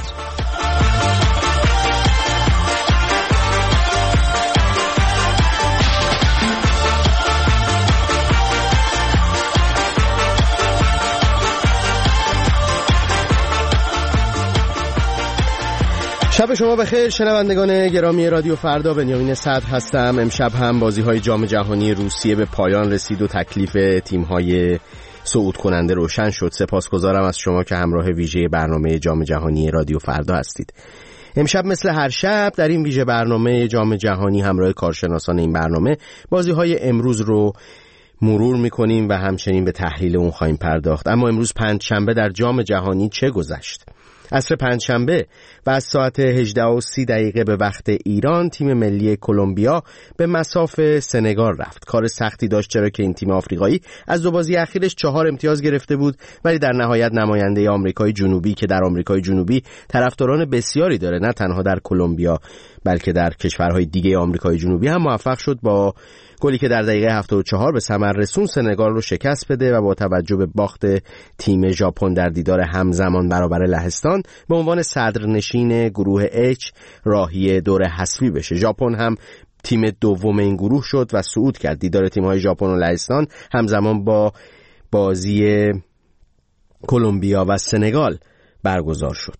شب شما بخیر شنوندگان گرامی رادیو فردا، بنیامین صدر هستم. امشب هم بازی‌های جام جهانی روسیه به پایان رسید و تکلیف تیم‌های صعود کننده روشن شد. سپاسگزارم از شما که همراه ویژه برنامه جام جهانی رادیو فردا هستید. امشب مثل هر شب در این ویژه برنامه جام جهانی همراه کارشناسان این برنامه بازی‌های امروز رو مرور می‌کنیم و همچنین به تحلیل اون خواهیم پرداخت. اما امروز پنجشنبه در جام جهانی چه گذشت؟ عصر پنجشنبه و از ساعت 18:30 به وقت ایران تیم ملی کلمبیا به مصاف سنگال رفت. کار سختی داشت، چرا که این تیم آفریقایی از دو بازی اخیرش 4 امتیاز گرفته بود، ولی در نهایت نماینده آمریکای جنوبی که در آمریکای جنوبی طرفداران بسیاری داره، نه تنها در کلمبیا بلکه در کشورهای دیگه آمریکای جنوبی هم موفق شد با گلی که در دقیقه 74 به ثمر رسون سنگال رو شکست بده و با توجه به باخت تیم ژاپن در دیدار همزمان برابر لهستان به عنوان صدرنشین گروه H راهی دور حذفی بشه. ژاپن هم تیم دوم این گروه شد و صعود کرد. دیدار تیم‌های ژاپن و لهستان همزمان با بازی کلمبیا و سنگال برگزار شد.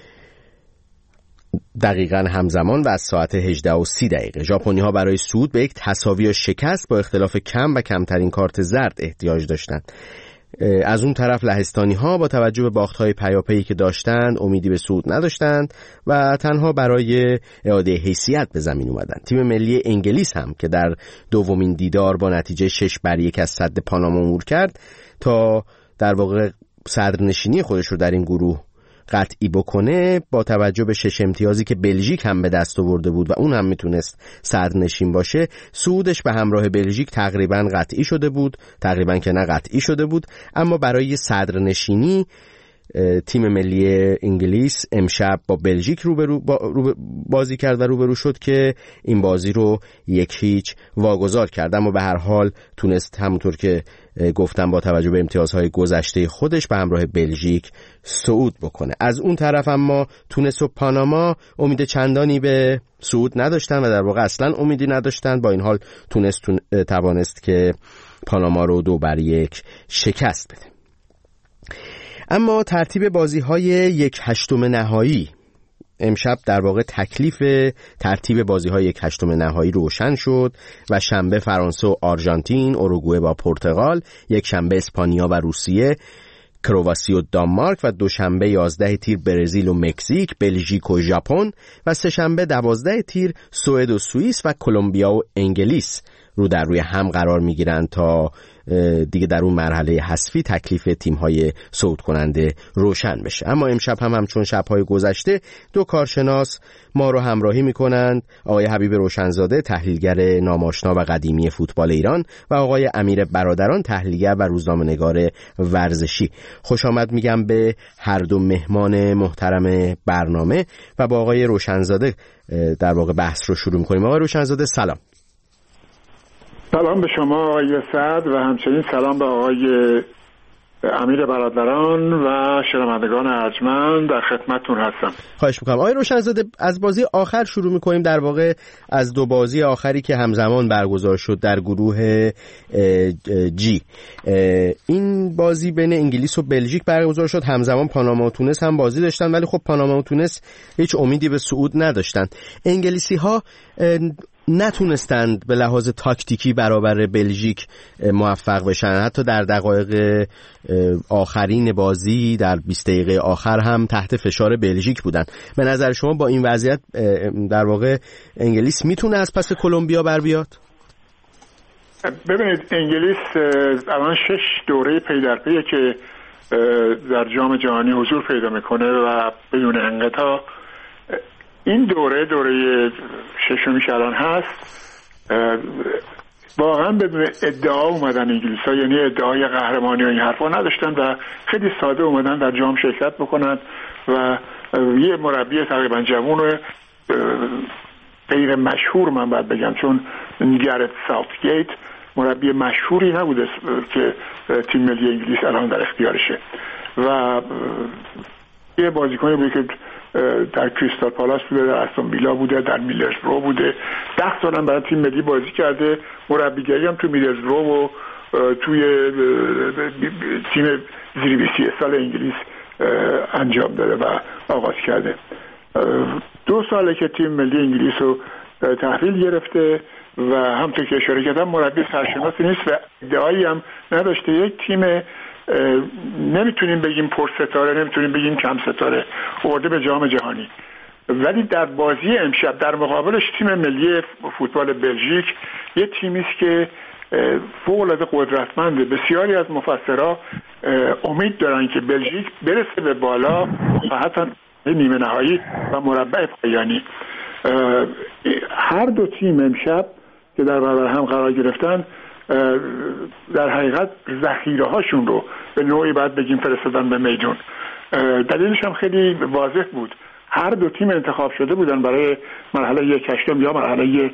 دقیقاً همزمان و از ساعت 18:30 ژاپنی‌ها برای صعود به یک تساوی و شکست با اختلاف کم و کمترین کارت زرد احتیاج داشتند. از اون طرف لهستانی‌ها با توجه به باخت‌های پیاپی که داشتند امیدی به صعود نداشتند و تنها برای اعاده حیثیت به زمین اومدند. تیم ملی انگلیس هم که در دومین دیدار با نتیجه 6-1 از سد پاناما عبور کرد تا در واقع صدرنشینی خودش رو در این گروه قطعی بکنه، با توجه به 6 امتیازی که بلژیک هم به دست آورده بود و اون هم میتونست صدرنشین باشه، صعودش به همراه بلژیک تقریبا قطعی شده بود. تقریبا که نه قطعی شده بود، اما برای صدرنشینی تیم ملی انگلیس امشب با بلژیک بازی کرد و روبرو شد که این بازی رو 1-0 واگذار کرد، اما به هر حال تونست همونطور که گفتم با توجه به امتیازهای گذشته خودش به همراه بلژیک صعود بکنه. از اون طرف اما تونس و پاناما امید چندانی به صعود نداشتن و در واقع اصلا امیدی نداشتن. با این حال تونس توانست که پاناما رو 2-1 شکست بده. اما ترتیب بازی‌های 1/8 نهایی امشب در واقع تکلیف ترتیب بازی‌های 1/8 نهایی روشن شد و شنبه فرانسه و آرژانتین، اوروگوئه با پرتغال، یک شنبه اسپانیا و روسیه، کرواسی و دانمارک و دوشنبه 11 تیر برزیل و مکزیک، بلژیک و ژاپن و سه‌شنبه 12 تیر سوئد و سوئیس و کلمبیا و انگلیس رو در روی هم قرار میگیرن تا دیگه در اون مرحله حذفی تکلیف تیم‌های صعود کننده روشن بشه. اما امشب هم همچون شب‌های گذشته دو کارشناس ما رو همراهی میکنند، آقای حبیب روشنزاده تحلیلگر ناماشنا و قدیمی فوتبال ایران و آقای امیر برادران تحلیلگر و روزنامه‌نگار ورزشی. خوش آمد میگم به هر دو مهمان محترم برنامه و با آقای روشنزاده در واقع بحث رو شروع می‌کنیم. آقای روشنزاده سلام. سلام به شما آقای سعد و همچنین سلام به آقای امیر برادران و شنوندگان ارجمند، در خدمتتون هستم. خواهش میکنم. آقای روشنزاده از بازی آخر شروع میکنیم، در واقع از دو بازی آخری که همزمان برگزار شد در گروه جی. این بازی بین انگلیس و بلژیک برگزار شد، همزمان پاناما و تونس هم بازی داشتن، ولی خب پاناما و تونس هیچ امیدی به صعود نداشتن. انگلیسی ها نتونستند به لحاظ تاکتیکی برابر بلژیک موفق بشن، حتی در دقایق آخرین بازی در 20 دقیقه آخر هم تحت فشار بلژیک بودن. به نظر شما با این وضعیت در واقع انگلیس میتونه از پس کلمبیا بر بیاد؟ ببینید انگلیس الان 6 دوره پی در پیه که در جام جهانی حضور پیدا میکنه و بدون انقطاع. این دوره ششمیش الان هست. واقعا بدون ادعا اومدن انگلیس‌ها، یعنی ادعای قهرمانی و این حرفا نداشتن و خیلی ساده اومدن در جام شرکت بکنن و یه مربی تقریبا جوون غیر مشهور من باید بگم، چون گرت ساوتگیت مربی مشهوری نبوده که تیم ملی انگلیس الان در اختیارشه و یه بازیکنی بوده که در کریستال پالاس بوده، در استون ویلا بوده، در میدلزبرو بوده، 10 سال هم برای تیم ملی بازی کرده، مربیگری هم تو میدلزبرو و توی تیم زیر 20 سال انگلیس انجام داده و آغاز کرده. 2 ساله که تیم ملی انگلیس رو تحویل گرفته و همونطور که اشاره کردم مربی سرشناسی نیست و ادعایی هم نداشته. یک تیم نمیتونیم بگیم پر ستاره، نمیتونیم بگیم کم ستاره آورده به جام جهانی، ولی در بازی امشب در مقابلش تیم ملی فوتبال بلژیک یه تیمی است که فوق‌العاده قدرتمنده. بسیاری از مفسرها امید دارن که بلژیک برسه به بالا و حتی نیمه نهایی و مربع پایانی. هر دو تیم امشب که در برابر هم قرار گرفتن در حقیقت ذخیره هاشون رو به نوعی باید بگیم فرستادن به میدون. دلیلش هم خیلی واضح بود. هر دو تیم انتخاب شده بودن برای مرحله 1/8 یا مرحله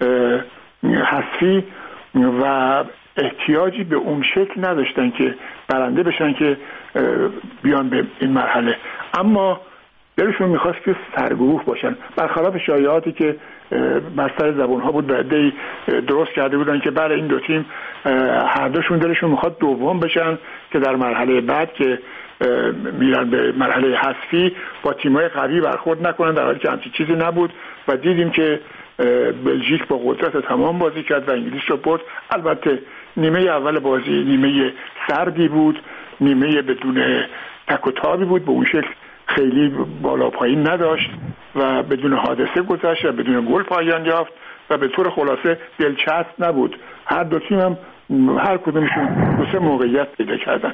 حذفی و احتیاجی به اون شکل نداشتن که برنده بشن که بیان به این مرحله، اما دلشون میخواست که سرگروه باشن، برخلاف شایعاتی که بستر زبون ها بود و عده‌ای درست کرده بودن که برای این دو تیم هر دوشون دلشون میخواد دوم بشن که در مرحله بعد که میرن به مرحله حذفی با تیم‌های قوی برخورد نکنن، در حالی که همچین چیزی نبود و دیدیم که بلژیک با قدرت تمام بازی کرد و انگلیس رو برد. البته نیمه اول بازی نیمه سردی بود، نیمه بدون تک و تابی بود، به اون شکل خیلی بالا پایین نداشت و بدون حادثه گذشت و بدون گل پایان یافت و به طور خلاصه دلچسب نبود. هر دو تیم هم هر کدومشون 2-3 موقعیت پیدا کردن.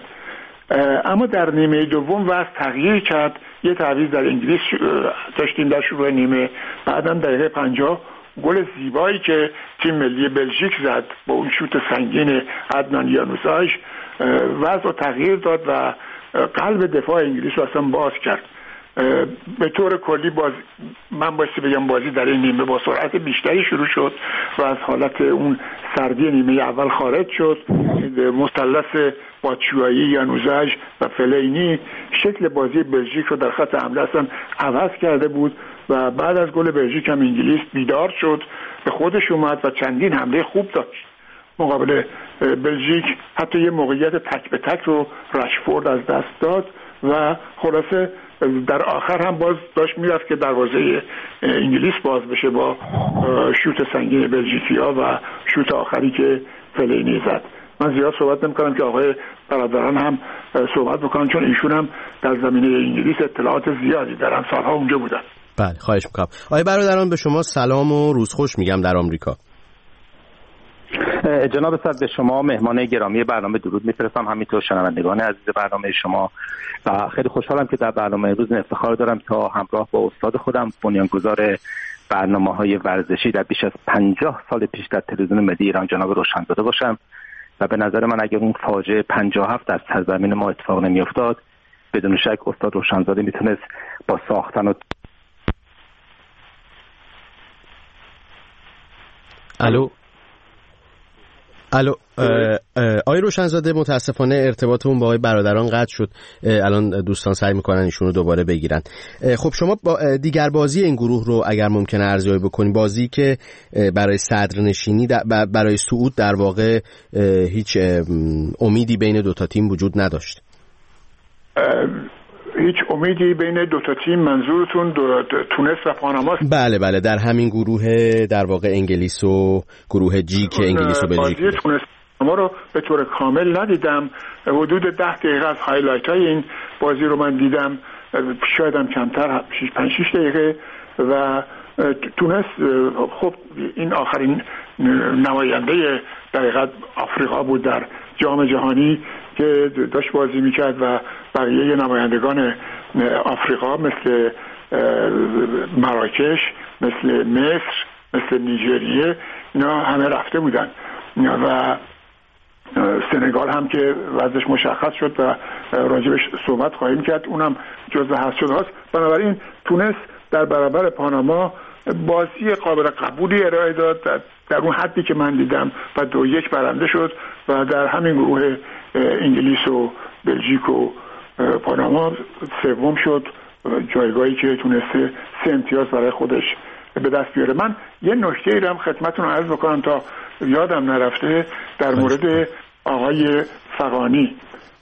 اما در نیمه دوم وضع تغییر کرد. یه تعویض در انگلیس داشتیم در شروع نیمه، بعدم دقیقه 50 گل زیبایی که تیم ملی بلژیک زد با اون شوت سنگین عدنان یانوزاش وضع رو تغییر داد و قلب دفاع انگلیس رو اصلا باز کرد. به طور کلی من بایستی بگم بازی در این نیمه با سرعت بیشتری شروع شد و از حالت اون سردی نیمه اول خارج شد. مثلث باتشوایی، یانوزاژ و فلینی شکل بازی بلژیک رو در خط حمله اصلا عوض کرده بود و بعد از گل بلژیک هم انگلیس بیدار شد، به خودش اومد و چندین حمله خوب داشت مقابل بلژیک. حتی یه موقعیت تک به تک رو رشفورد از دست داد و خلاصه در آخر هم باز داشت میرفت که دروازه انگلیس باز بشه با شوت سنگین بلژیکی‌ها و شوت آخری که فلینی زد. من زیاد صحبت نمی‌کنم که آقای برادران هم صحبت بکنن، چون ایشون هم در زمینه انگلیس اطلاعات زیادی دارن، سالها اونجا بودن. بله خواهش می‌کنم. آقای برادران به شما سلام و روز خوش میگم در آمریکا. جناب صدر، به شما مهمان گرامی برنامه درود میفرستم، همینطور شنوندگان عزیز برنامه شما، و خیلی خوشحالم که در برنامه امروز افتخار دارم تا همراه با استاد خودم، بنیانگذار برنامه‌های ورزشی در بیش از 50 سال پیش در تلویزیون ملی ایران، جناب روشنزاده باشم. و به نظر من اگر اون فاجعه 57 در سرزمین ما اتفاق نمی‌افتاد، بدون شک استاد روشنزاده میتونست با ساختن و الو آقای روشنزاده، متاسفانه ارتباطمون با آقای برادران قطع شد. الان دوستان سعی میکنن ایشونو دوباره بگیرن. خب شما با دیگر بازی این گروه رو اگر ممکنه ارزیابی بکنید، بازی که برای صدرنشینی برای صعود در واقع هیچ امیدی بین دوتا تیم وجود نداشت. هیچ امیدی بین دوتا تیم، منظورتون تونس و پاناماست؟ بله، در همین گروه در واقع انگلیس و گروه جی که انگلیس و بلژیک. بازی تونس ما رو به طور کامل ندیدم، حدود 10 دقیقه از هایلایت های این بازی رو من دیدم، شاید هم کمتر، 5-6 دقیقه. و تونس خب این آخرین نماینده دقیقاً آفریقا بود در جام جهانی که داشت بازی میکرد و بقیه نمایندگان آفریقا مثل مراکش، مثل مصر، مثل نیجریه، اینا همه رفته بودن و سنگال هم که وضعش مشخص شد و راجبش صحبت خواهیم کرد، اونم جزو حذف شده هست. بنابراین تونس در برابر پاناما بازی قابل قبولی ارائه داد در اون حدی که من دیدم و 2-1 برنده شد و در همین گروه انگلیس و بلژیک و پاناما سوم شد، جایگاهی که تونسته 3 امتیاز برای خودش به دست بیاره. من یه نکته ای رو خدمتتون عرض بکنم تا یادم نرفته در مورد آقای فغانی.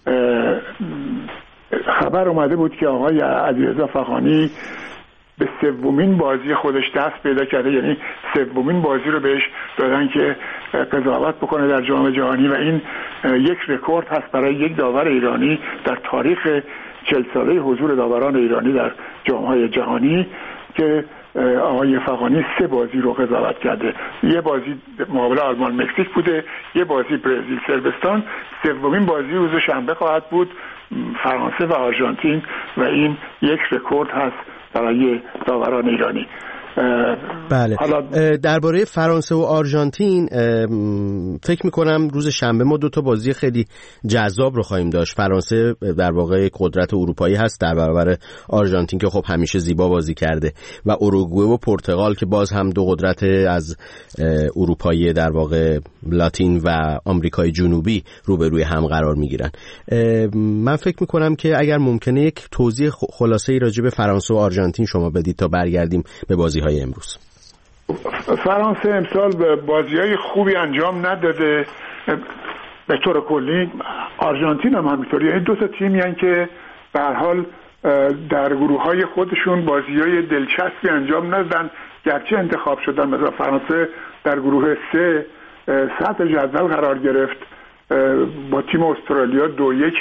خبر اومده بود که آقای علیرضا فغانی به 3مین بازی خودش دست پیدا کرده، یعنی 3مین بازی رو بهش دادن که قضاوت بکنه در جام جهانی و این یک رکورد هست برای یک داور ایرانی در تاریخ 40 ساله حضور داوران ایرانی در جام‌های جهانی که آقای فغانی 3 بازی رو قضاوت کرده. یه بازی مقابل آلمان مکزیک بوده، یه بازی برزیل صربستان، 3مین بازی روز شنبه خواهد بود فرانسه و آرژانتین و این یک رکورد هست برای داوران ایرانی. بله. درباره فرانسه و آرژانتین فکر میکنم روز شنبه ما 2 بازی خیلی جذاب رو خواهیم داشت. فرانسه در واقع قدرت اروپایی هست در برابر آرژانتین که خب همیشه زیبا بازی کرده و اوروگوئه و پرتغال که باز هم 2 قدرت از اروپایی در واقع لاتین و آمریکای جنوبی روبروی هم قرار میگیرن. من فکر میکنم که اگر ممکنه یک توضیح خلاصه‌ای راجع به فرانسه و آرژانتین شما بدید تا برگردیم به بازی‌های امروز. فرانسه امسال بازی‌های خوبی انجام نداده به طور کلی، آرژانتین هم همینطوری. این 2 تیمی هستند که به هر حال در گروه‌های خودشون بازی‌های دلچسبی انجام ندادن، گرچه انتخاب شدن. مثلا فرانسه در گروه 3 صدر جدول قرار گرفت، با تیم استرالیا 2-1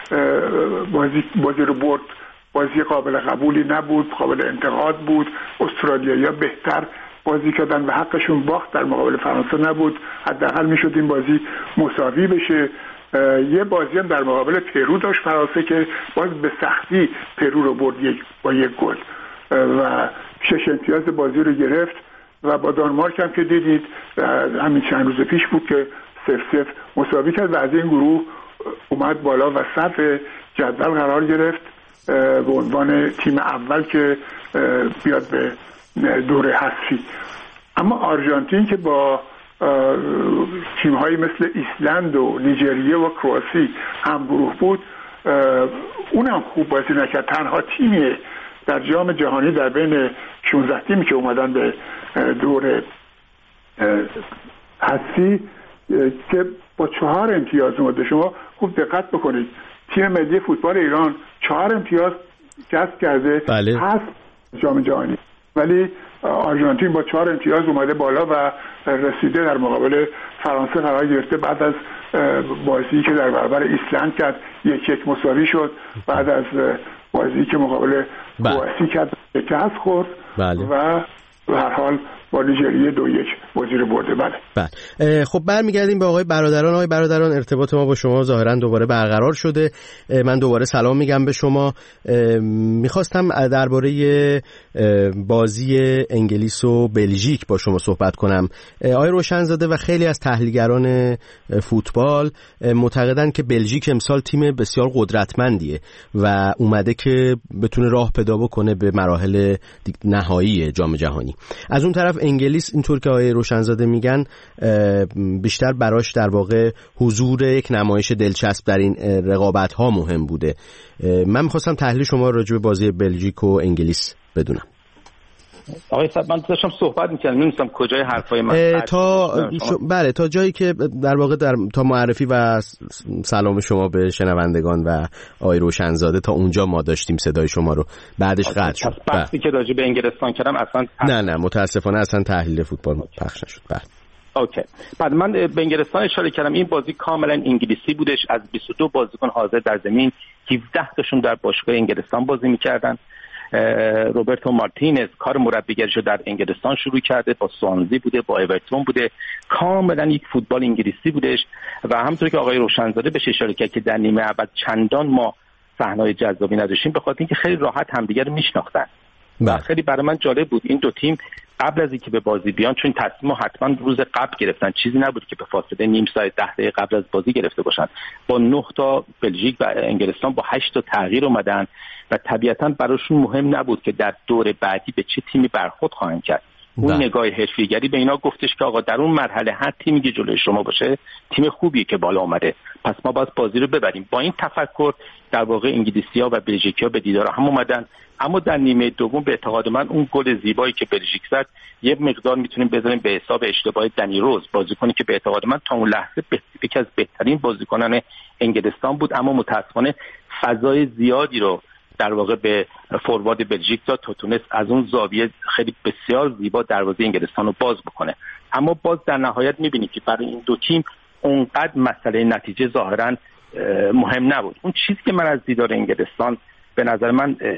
بازی رو برد. بازی قابل قبولی نبود، قابل انتقاد بود. استرالیایی‌ها بهتر بازی کردن و حقشون باخت در مقابل فرانسه نبود. حداقل میشد این بازی مساوی بشه. یه بازی هم در مقابل پرو داشت فرانسه که باز به سختی پرو رو برد با 1 گل و 6 امتیاز بازی رو گرفت. و با دانمارک هم که دیدید همین چند روز پیش بود که 0-0 مساوی کرد و از این گروه اومد بالا و صف جدول قرار گرفت به عنوان تیم اول که بیاد به دوره حذفی. اما آرژانتین که با تیم‌هایی مثل ایسلند و نیجریه و کرواسی هم گروه بود، اونم خوب بازی نکرد. تنها تیمیه در جام جهانی در بین 16 تیمی که اومدن به دوره حذفی که با 4 امتیاز اومده. شما خوب دقت بکنید، تیم ملی فوتبال ایران 4 امتیاز کسب کرده هست جام جهانی، ولی آرژانتین با 4 امتیاز اومده بالا و رسیده در مقابل فرانسه قرار گرفته. بعد از بازی که در برابر ایسلند کرد 1-1 مساوی شد، بعد از بازی که مقابل کرواسی کرد 1-0 خورد و به هر حال با نیجریه 2-1 بازی رو برده. بله. خب برمیگردیم به آقای برادران. ارتباط ما با شما ظاهرا دوباره برقرار شده. من دوباره سلام میگم به شما. میخواستم درباره بازی انگلیس و بلژیک با شما صحبت کنم. آقای روشنزاده و خیلی از تحلیلگران فوتبال معتقدن که بلژیک امسال تیم بسیار قدرتمندیه و اومده که بتونه راه پیدا بکنه به مراحل نهایی جام جهانی. از اون طرف انگلیس اینطور که آقای روشنزاده میگن بیشتر براش در واقع حضور یک نمایش دلچسب در این رقابت‌ها مهم بوده. من می‌خواستم تحلیل شما راجع به بازی بلژیک و انگلیس بدونم. آقای صاحب من داشتم صحبت می‌کردم، نمی‌دونم کجای حرفای من بله تا جایی که در واقع تا معرفی و سلام شما به شنوندگان و آقای روشنزاده تا اونجا ما داشتیم صدای شما رو، بعدش قطع شد. بحثی که راجع به انگلستان کردم اصلا نه متاسفانه اصلا تحلیل فوتبال پخش نشد. بله اوکی. بعد من به انگلستان اشاره کردم. این بازی کاملا انگلیسی بودش. از 22 بازیکن حاضر در زمین 17 تاشون در باشگاه انگلستان بازی می‌کردن. روبرتو مارتینز کار مربیگریشو در انگلستان شروع کرده، با سوانزی بوده، با اورتون بوده. کاملا یک فوتبال انگلیسی بودش و همونطور که آقای روشنزاده بهش اشاره کرد که در نیمه اول چندان ما صحنه‌های جذابی نداشتیم، به خاطر اینکه خیلی راحت همدیگه رو میشناختن. خیلی برای من جالب بود این دو تیم قبل از اینکه به بازی بیان، چون تصمیم حتما روز قبل گرفتن، چیزی نبود که به فاصله نیم ساعت 10 دقیقه قبل از بازی گرفته باشن. با 9 تا بلژیک و انگلستان با 8 تا تغییر اومدن و طبیعتاً براشون مهم نبود که در دور بعدی به چه تیمی برخورد خواهند کرد. اون نگاه حرفه‌ایگری به اینا گفتش که آقا در اون مرحله هر تیمی که جلوی شما باشه تیم خوبیه که بالا اومده، پس ما باید بازی رو ببریم. با این تفکر در واقع انگلیسی‌ها و بلژیکی‌ها به دیدار هم اومدن. اما در نیمه دوم به اعتقاد من اون گل زیبایی که بلژیک زد یه مقدار میتونیم بذاریم به حساب اشتباه دنی روز، بازیکنی که به اعتقاد من تا اون لحظه یکی از بهترین بازیکنان انگلستان بود، اما متأسفانه فضای زیادی رو در واقع به فوروارد بلژیک داد تا تونست از اون زاویه خیلی بسیار زیبا دروازه انگلستان رو باز بکنه. اما باز در نهایت میبینید که برای این دو تیم اونقدر مسئله نتیجه ظاهرا مهم نبود. اون چیزی که من از دیدار انگلستان به نظر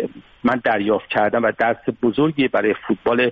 من دریافت کردم و درس بزرگی برای فوتبال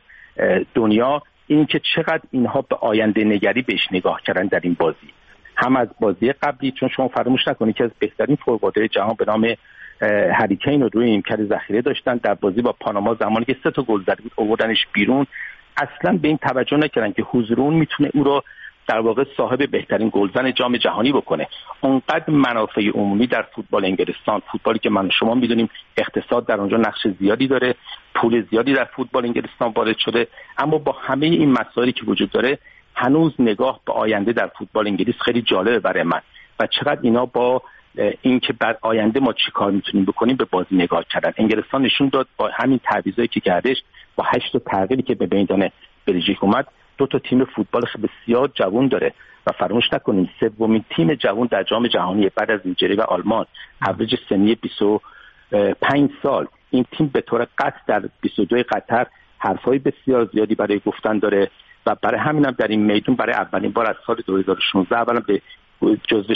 دنیا این که چقدر اینها به آینده نگری بهش نگاه کردن در این بازی، هم از بازی قبلی، چون شما فراموش نکنید که از بهترین فورواردهای جهان به نام هری کین رو روی نیمکت ذخیره داشتن. در بازی با پاناما زمانی که 3 تا گل زد بود آوردنش بیرون، اصلا به این توجه نکردن که حضور اون میتونه او رو در واقع صاحب بهترین گلزن جام جهانی بکنه. اونقدر منافع عمومی در فوتبال انگلستان، فوتبالی که من و شما میدونیم اقتصاد در اونجا نقش زیادی داره، پول زیادی در فوتبال انگلستان وارد شده، اما با همه این مسائلی که وجود داره هنوز نگاه به آینده در فوتبال انگلیس خیلی جالبه برای من و چقدر اینا با اینکه بر آینده ما چی کار میتونیم بکنیم به بازی نگاه کردن. انگلستان نشون داد با همین تعویضایی که کردش، با 8 تا تغییری که به میدان بلژیک اومد، 2 تا تیم فوتبال بسیار جوان داره و فراموش نکنیم سومین تیم جوان در جام جهانی بعد از نیجریه و آلمان، اوریج سنی 25 سال. این تیم به طور قطع در 22 قطر حرفای بسیار زیادی برای گفتن داره و برای همین هم در این میدون برای اولین بار از سال 2016 اولا به جزو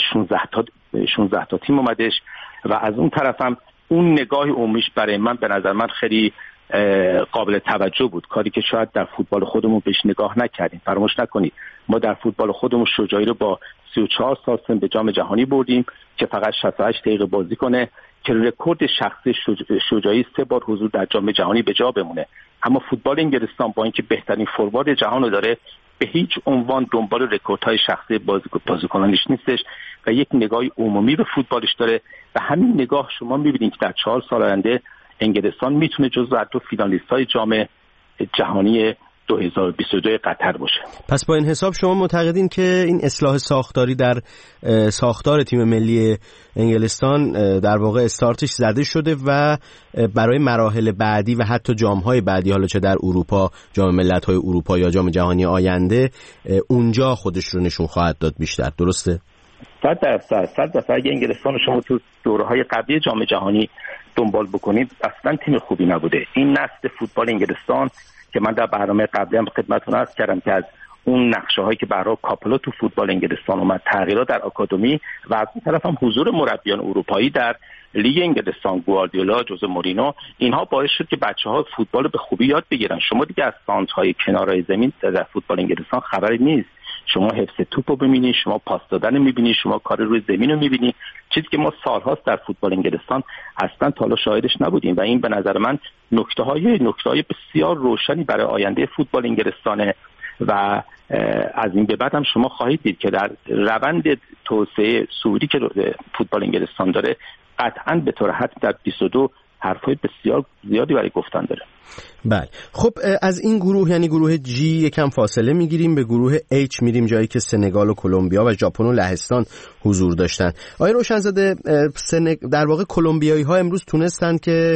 16 تا تیم اومدش و از اون طرف هم اون نگاه عمومیش برای من به نظر من خیلی قابل توجه بود، کاری که شاید در فوتبال خودمون بهش نگاه نکردیم. فراموش نکنید ما در فوتبال خودمون شجاعی رو با 34 سال سن به جام جهانی بردیم که فقط 68 دقیقه بازی کنه که رکورد شخصی شجاعی 3 بار حضور در جام جهانی به جا بمونه. اما فوتبال انگلستان با اینکه بهترین فوروارد جهان رو داره به هیچ عنوان دنبال رکوردهای شخصی بازیکنانش نیستش و یک نگاه عمومی به فوتبالش داره و همین نگاه شما می‌بینید که در 4 سال آینده انگلستان میتونه جزو 2 فینالیست‌های جام جهانی 2022 قطر باشه. پس با این حساب شما معتقدین که این اصلاح ساختاری در ساختار تیم ملی انگلستان در واقع استارتش زده شده و برای مراحل بعدی و حتی جام‌های بعدی، حالا چه در اروپا، جام ملت‌های اروپا یا جام جهانی آینده، اونجا خودش رو نشون خواهد داد بیشتر، درسته؟ 100% اگه انگلستان شما تو دوره‌های قبلی جام جهانی دنبال بکنید اصلا تیم خوبی نبوده. این نسل فوتبال انگلستان که من در برنامه قبلی هم خدمتتون عرض کردم که از اون نقشه‌هایی که برای کاپلو تو فوتبال انگلستان اومد، تغییرات در آکادمی و از اون طرف هم حضور مربیان اروپایی در لیگ انگلستان، گواردیولا، جوزه مورینو، اینها باعث شد که بچه‌ها فوتبال رو به خوبی یاد بگیرن. شما دیگه از سانترهای کنارهای زمین در فوتبال انگلستان خبری نیست. شما حفظ توپو ببینید، شما پاس دادن می‌بینید، شما کار روی زمین رو می‌بینید، چیزی که ما سال‌هاست در فوتبال انگلستان اصلا تا حالا شاهدش نبودیم و این به نظر من نکته‌های بسیار روشنی برای آینده فوتبال انگلستانه و از این به بعد هم شما خواهید دید که در روند توسعه صعودی که فوتبال انگلستان داره قطعاً به طور حد در 22 حرفای بسیار زیادی برای گفتن داره. بله، خب از این گروه یعنی گروه G یکم فاصله میگیریم، به گروه H میریم، جایی که سنگال و کلمبیا و ژاپن و لهستان حضور داشتن. آقای روشنزاده، در واقع کلمبیایی ها امروز تونستن که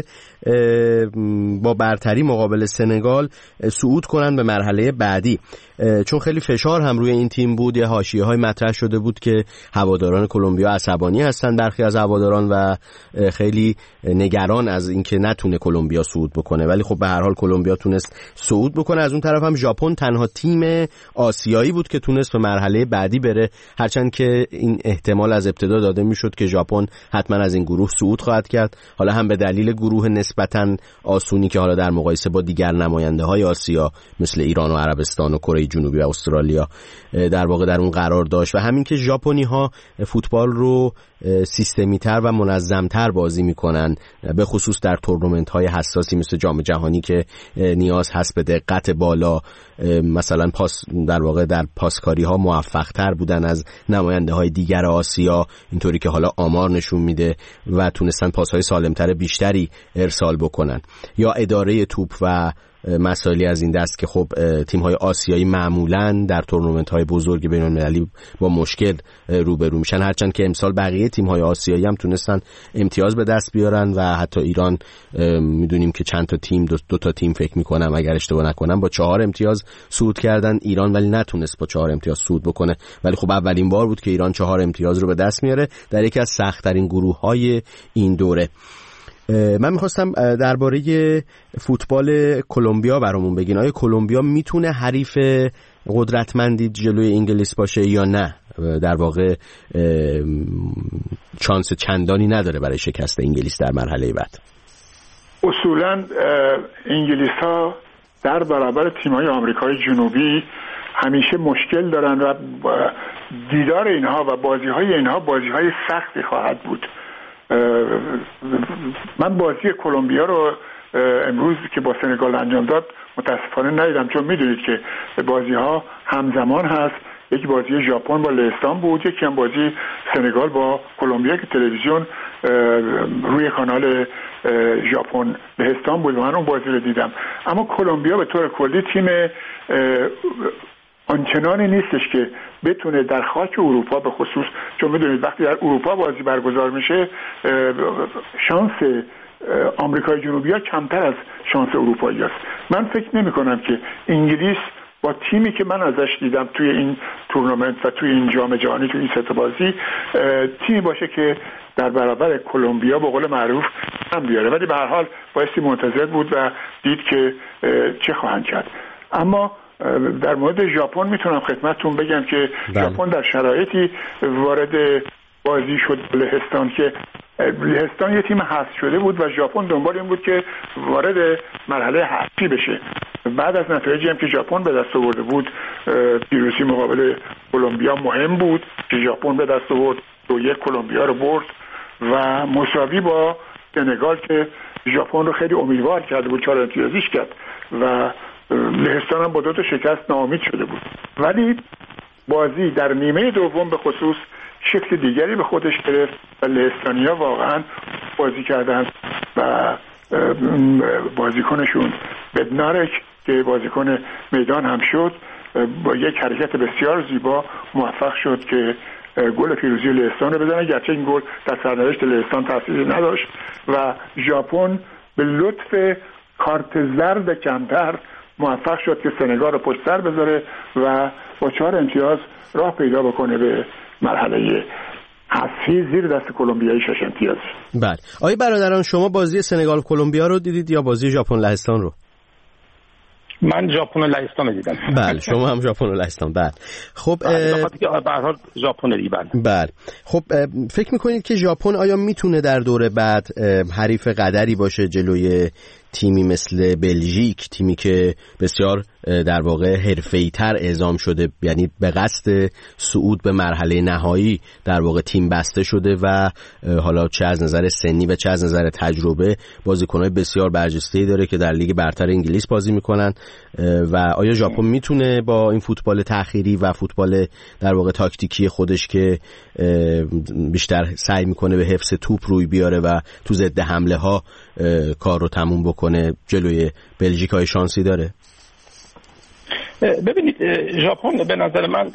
با برتری مقابل سنگال صعود کنن به مرحله بعدی، چون خیلی فشار هم روی این تیم بود. یه حاشیه‌های مطرح شده بود که هواداران کلمبیا عصبانی هستن، برخی از هواداران، و خیلی نگران از اینکه نتونه کلمبیا صعود بکنه، ولی خب به هر حال کلمبیا تونست صعود بکنه. از اون طرف هم ژاپن تنها تیم آسیایی بود که تونست به مرحله بعدی بره، هرچند که این احتمال از ابتدا داده میشد که ژاپن حتما از این گروه صعود خواهد کرد، حالا هم به دلیل گروه نسبتاً آسونی که حالا در مقایسه با دیگر نماینده‌های آسیا مثل ایران و عربستان و کره جنوبی و استرالیا در واقع در اون قرار داشت، و همین که ژاپنی‌ها فوتبال رو سیستمی‌تر و منظم‌تر بازی می‌کنن، به خصوص در تورنمنت‌های حساسی مثل جام جهانی که نیاز هست به دقت بالا، مثلا در واقع در پاسکاری‌ها موفق‌تر بودن از نماینده‌های دیگر آسیا، اینطوری که حالا آمار نشون میده، و تونستن پاس‌های سالم‌تر بیشتری ارسال بکنن، یا اداره توپ و مسائلی از این دست که خب تیم‌های آسیایی معمولاً در تورنمنت‌های بزرگ بین‌المللی با مشکل روبرو میشن، هرچند که امسال بقیه تیم‌های آسیایی هم تونستن امتیاز به دست بیارن و حتی ایران میدونیم که چند تا تیم دو تا تیم فکر می‌کنم اگر اشتباه نکنم با 4 امتیاز صعود کردن ایران، ولی نتونست با 4 امتیاز صعود بکنه، ولی خب اولین بار بود که ایران 4 امتیاز رو به دست میاره در یکی از سخت‌ترین گروه‌های این دوره. من میخواستم درباره فوتبال کلمبیا برامون بگین. آیا کلمبیا میتونه حریف قدرتمندی جلوی انگلیس باشه یا نه؟ در واقع چانس چندانی نداره برای شکست انگلیس در مرحله بعد. اصولاً انگلیس‌ها در برابر تیم‌های آمریکای جنوبی همیشه مشکل دارن و دیدار اینها و بازی‌های اینها بازی‌های سختی خواهد بود. من بازی کلمبیا رو امروز که با سنگال انجام داد متاسفانه ندیدم، چون میدونید که بازی ها همزمان هست. یکی بازی ژاپن با لهستان بود، یکی هم بازی سنگال با کلمبیا که تلویزیون روی کانال ژاپن لهستان بود و من اون بازی رو دیدم. اما کلمبیا به طور کلی تیم آنچنانی نیستش که بتونه در خاک اروپا، به خصوص چون میدونید وقتی در اروپا بازی برگزار میشه شانس آمریکای جنوبی ها کمتر از شانس اروپایی است. من فکر نمی کنم که انگلیس با تیمی که من ازش دیدم توی این تورنمنت و توی این جام جهانی توی این ست بازی تیمی باشه که در برابر کلمبیا به قول معروف هم بیاره، ولی به هر حال بایستی منتظر بود و دید که چه خواهند کرد. اما در مورد ژاپن میتونم خدمتتون بگم که ژاپن در شرایطی وارد بازی شد لهستان که لهستان یه تیم حذف شده بود و ژاپن دنبال این بود که وارد مرحله حذفی بشه. بعد از نتایجی هم که ژاپن به دست آورده بود، پیروزی مقابل کلمبیا مهم بود که ژاپن به دست آورد، 2-1 کلمبیا رو برد و مساوی با سنگال که ژاپن رو خیلی امیدوار کرده بود 4 امتیازیش کرد و لهستان هم با 2 تا شکست ناامید شده بود. ولی بازی در نیمه دوم به خصوص شکل دیگری به خودش گرفت و لهستانیا واقعا بازی کردن و بازیکنشون بدنارک که بازیکن میدان هم شد با یک حرکت بسیار زیبا موفق شد که گل پیروزی لهستان رو بزنه، گرچه این گل در سرنوشت لهستان تأثیری نداشت و ژاپن به لطف کارت زرد کمتر موفق شد که سنگال رو پشت سر بذاره و با 4 امتیاز راه پیدا بکنه به مرحله حذفی زیر دست کلمبیای 6 امتیاز. بله. آقای برادران، شما بازی سنگال کلمبیا رو دیدید یا بازی ژاپن لهستان رو؟ من ژاپن و لهستان دیدم. بله شما هم ژاپن و لهستان. بله خب به هر حال ژاپن دیگه. بله خب فکر میکنید که ژاپن آیا میتونه در دور بعد حریف قدری باشه جلوی تیمی مثل بلژیک، تیمی که بسیار در واقع حرفه‌ای‌تر اعزام شده، یعنی به قصد صعود به مرحله نهایی در واقع تیم بسته شده و حالا چه از نظر سنی و چه از نظر تجربه بازیکن‌های بسیار برجسته‌ای داره که در لیگ برتر انگلیس بازی میکنن و آیا ژاپن میتونه با این فوتبال تأخیری و فوتبال در واقع تاکتیکی خودش که بیشتر سعی میکنه به حفظ توپ روی بیاره و تو ضد حمله ها کار رو تموم بکنه جلوی بلژیک های شانسی داره؟ ببینید ژاپن به نظر من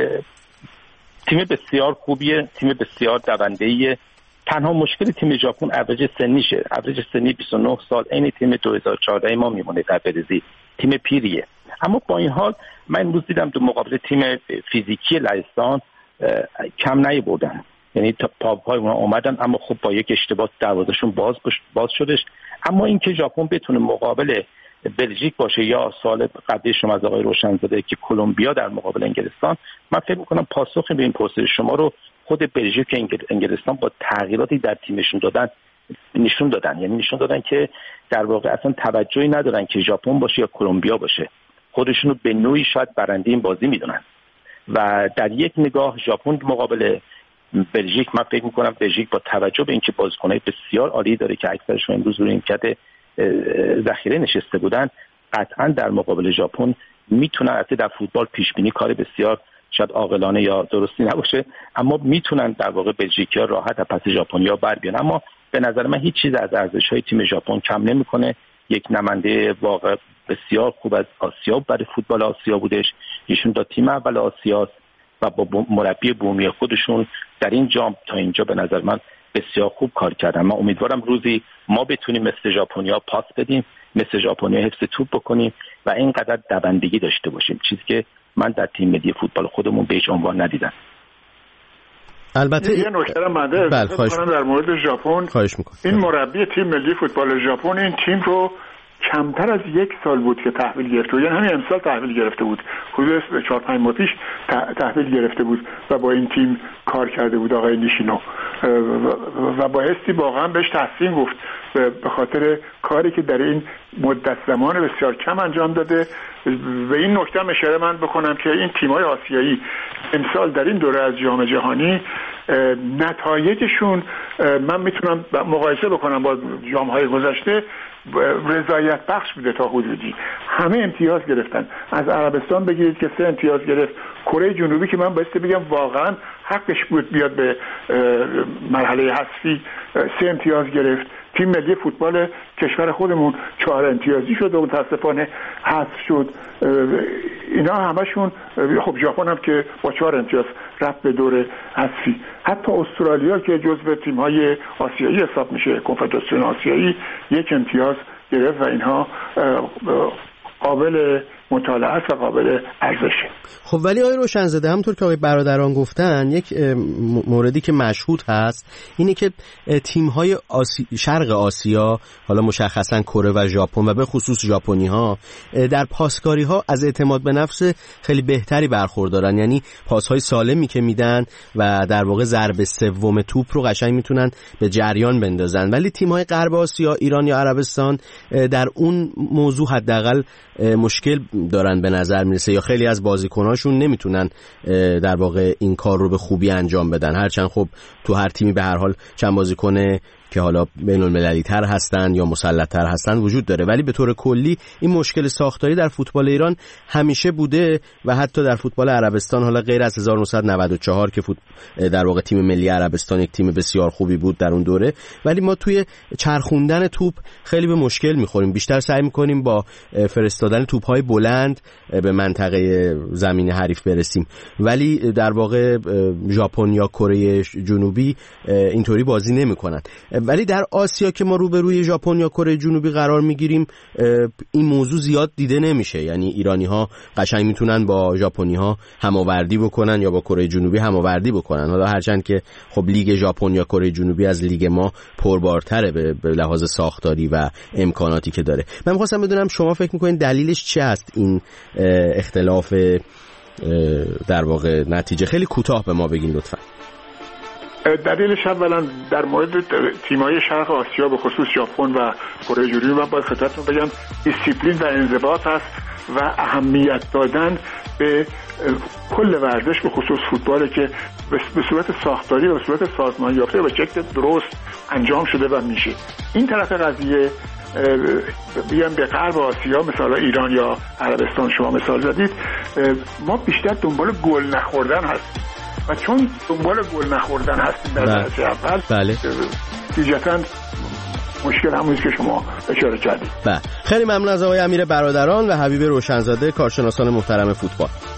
تیم بسیار خوبیه، تیم بسیار دونده‌ایه. تنها مشکل تیم ژاپن اوریج سنیشه. اوریج سنی 29 سال، عین تیم 2014 ما میمونه در برزیل. تیم پیریه. اما با این حال من امروز دیدم تو مقابل تیم فیزیکی لهستان کم نیاوردن. یعنی پاهای اونها اومدن اما خب با یک اشتباه دروازه‌شون باز شدش. اما اینکه ژاپن بتونه مقابل بلژیک باشه یا سال قبلی شما از آقای روشنزاده که کلمبیا در مقابل انگلستان، من فکر می‌کنم پاسخ به این پرسش شما رو خود بلژیک و انگلستان با تغییراتی در تیمشون نشون دادن. یعنی نشون دادن که در واقع اصلا توجهی ندارن که ژاپن باشه یا کلمبیا باشه، خودشونو به نوعی شاید برنده این بازی میدونن و در یک نگاه ژاپن مقابل بلژیک، من فکر میکنم بلژیک با توجه به اینکه بازیکنای بسیار عالی داره که اکثرشون امروز روی نیمکت ذخیره نشسته بودن، قطعا در مقابل ژاپن میتونن، البته در فوتبال پیش بینی کار بسیار شاید عاقلانه یا درستی نباشه، اما میتونن در واقع بلژیکیا راحت از پس ژاپنیا بر بیان. اما به نظر من هیچ چیز از ارزش‌های تیم ژاپن کم نمیکنه. یک نماینده واقعا بسیار خوب از آسیا برای فوتبال آسیا بودش، ایشون تا تیم اول آسیاست و با مربی بومی خودشون در این جام تا اینجا به نظر من بسیار خوب کار کردن. من امیدوارم روزی ما بتونیم مثل ژاپنیا پاس بدیم، مثل ژاپنیا حفظ توپ بکنیم و اینقدر دوندگی داشته باشیم، چیزی که من در تیم ملی فوتبال خودمون به هیچ عنوان ندیدم. البته یه نکته رو من در مورد ژاپن، این مربی تیم ملی فوتبال ژاپن این تیم رو کمتر از 1 سال بود که تحویل گرفته، یعنی همین امسال تحویل گرفته بود، حدود 4-5 ماه پیش تحویل گرفته بود و با این تیم کار کرده بود آقای نیشینو و بایستی واقعا بهش تحسین گفت به خاطر کاری که در این مدت زمان بسیار کم انجام داده. و این نکته هم اشاره من بکنم که این تیم‌های آسیایی امسال در این دوره از جام جهانی نتایجشون من میتونم مقایسه بکنم با جام‌های گذشته، رضایت بخش بوده تا حدودی. همه امتیاز گرفتن، از عربستان بگیرید که 3 امتیاز گرفت، کره جنوبی که من بایستی بگم واقعا حقش بود بیاد به مرحله حذفی 3 امتیاز گرفت. تیم ملی فوتبال کشور خودمون 4 امتیازی شد و متاسفانه حذف شد. اینا همشون، خب ژاپن هم که با 4 امتیاز رفت به دور حذفی. حتی استرالیا که جزو تیم‌های آسیایی حساب میشه، کنفدراسیون آسیایی، 1 امتیاز گرفت و اینها قابل مطالعه است و قابل ارزشه. خب ولی آقای روشنزاده، همونطور که آقای برادران گفتن، یک موردی که مشهود هست اینه که تیم‌های شرق آسیا، حالا مشخصا کره و ژاپن و به خصوص ژاپنی‌ها، در پاسکاری‌ها از اعتماد به نفس خیلی بهتری برخوردارن، یعنی پاس‌های سالمی که میدن و در واقع ضربه سوم توپ رو قشنگ میتونن به جریان بندازن. ولی تیم‌های غرب آسیا، ایران یا عربستان، در اون موضوع حداقل مشکل دارن به نظر میرسه، یا خیلی از بازیکناشون نمیتونن در واقع این کار رو به خوبی انجام بدن، هرچند خب تو هر تیمی به هر حال چند بازیکن که حالا بین المللی تر هستن یا مسلط تر هستن وجود داره. ولی به طور کلی این مشکل ساختاری در فوتبال ایران همیشه بوده و حتی در فوتبال عربستان، حالا غیر از 1994 که در واقع تیم ملی عربستان یک تیم بسیار خوبی بود در اون دوره، ولی ما توی چرخوندن توپ خیلی به مشکل میخوریم. بیشتر سعی میکنیم با فرستادن توپ‌های بلند به منطقه زمین حریف برسیم، ولی در واقع ژاپن یا کره جنوبی اینطوری بازی نمیکنن. ولی در آسیا که ما روبروی ژاپن یا کره جنوبی قرار میگیریم این موضوع زیاد دیده نمیشه. یعنی ایرانی‌ها قشنگ میتونن با ژاپنی‌ها هماوردی بکنن یا با کره جنوبی هماوردی بکنن، حالا هرچند که خب لیگ ژاپن یا کره جنوبی از لیگ ما پربارتره به لحاظ ساختاری و امکاناتی که داره. من می‌خواستم بدونم شما فکر می‌کنید دلیلش چه است این اختلاف در واقع نتیجه؟ خیلی کوتاه به ما بگین لطفاً. دلیلش اولا در مورد تیم‌های شرق آسیا به خصوص ژاپن و کره جنوبی من باید خدمتتون بگم دیسیپلین و انضباط است و اهمیت دادن به کل ورزش به خصوص فوتبال که به صورت ساختاری و به صورت سازمان یافته و شکل درست انجام شده و میشه. این طرف قضیه بیان به غرب آسیا مثلا ایران یا عربستان شما مثال زدید، ما بیشتر دنبال گل نخوردن هستیم و چون دنبال گل نخوردن هستیم در درجه اول نتیجتاً مشکل همونیست که شما اشاره کردید. خیلی ممنون از آقای امیر برادران و حبیب روشنزاده، کارشناسان محترم فوتبال.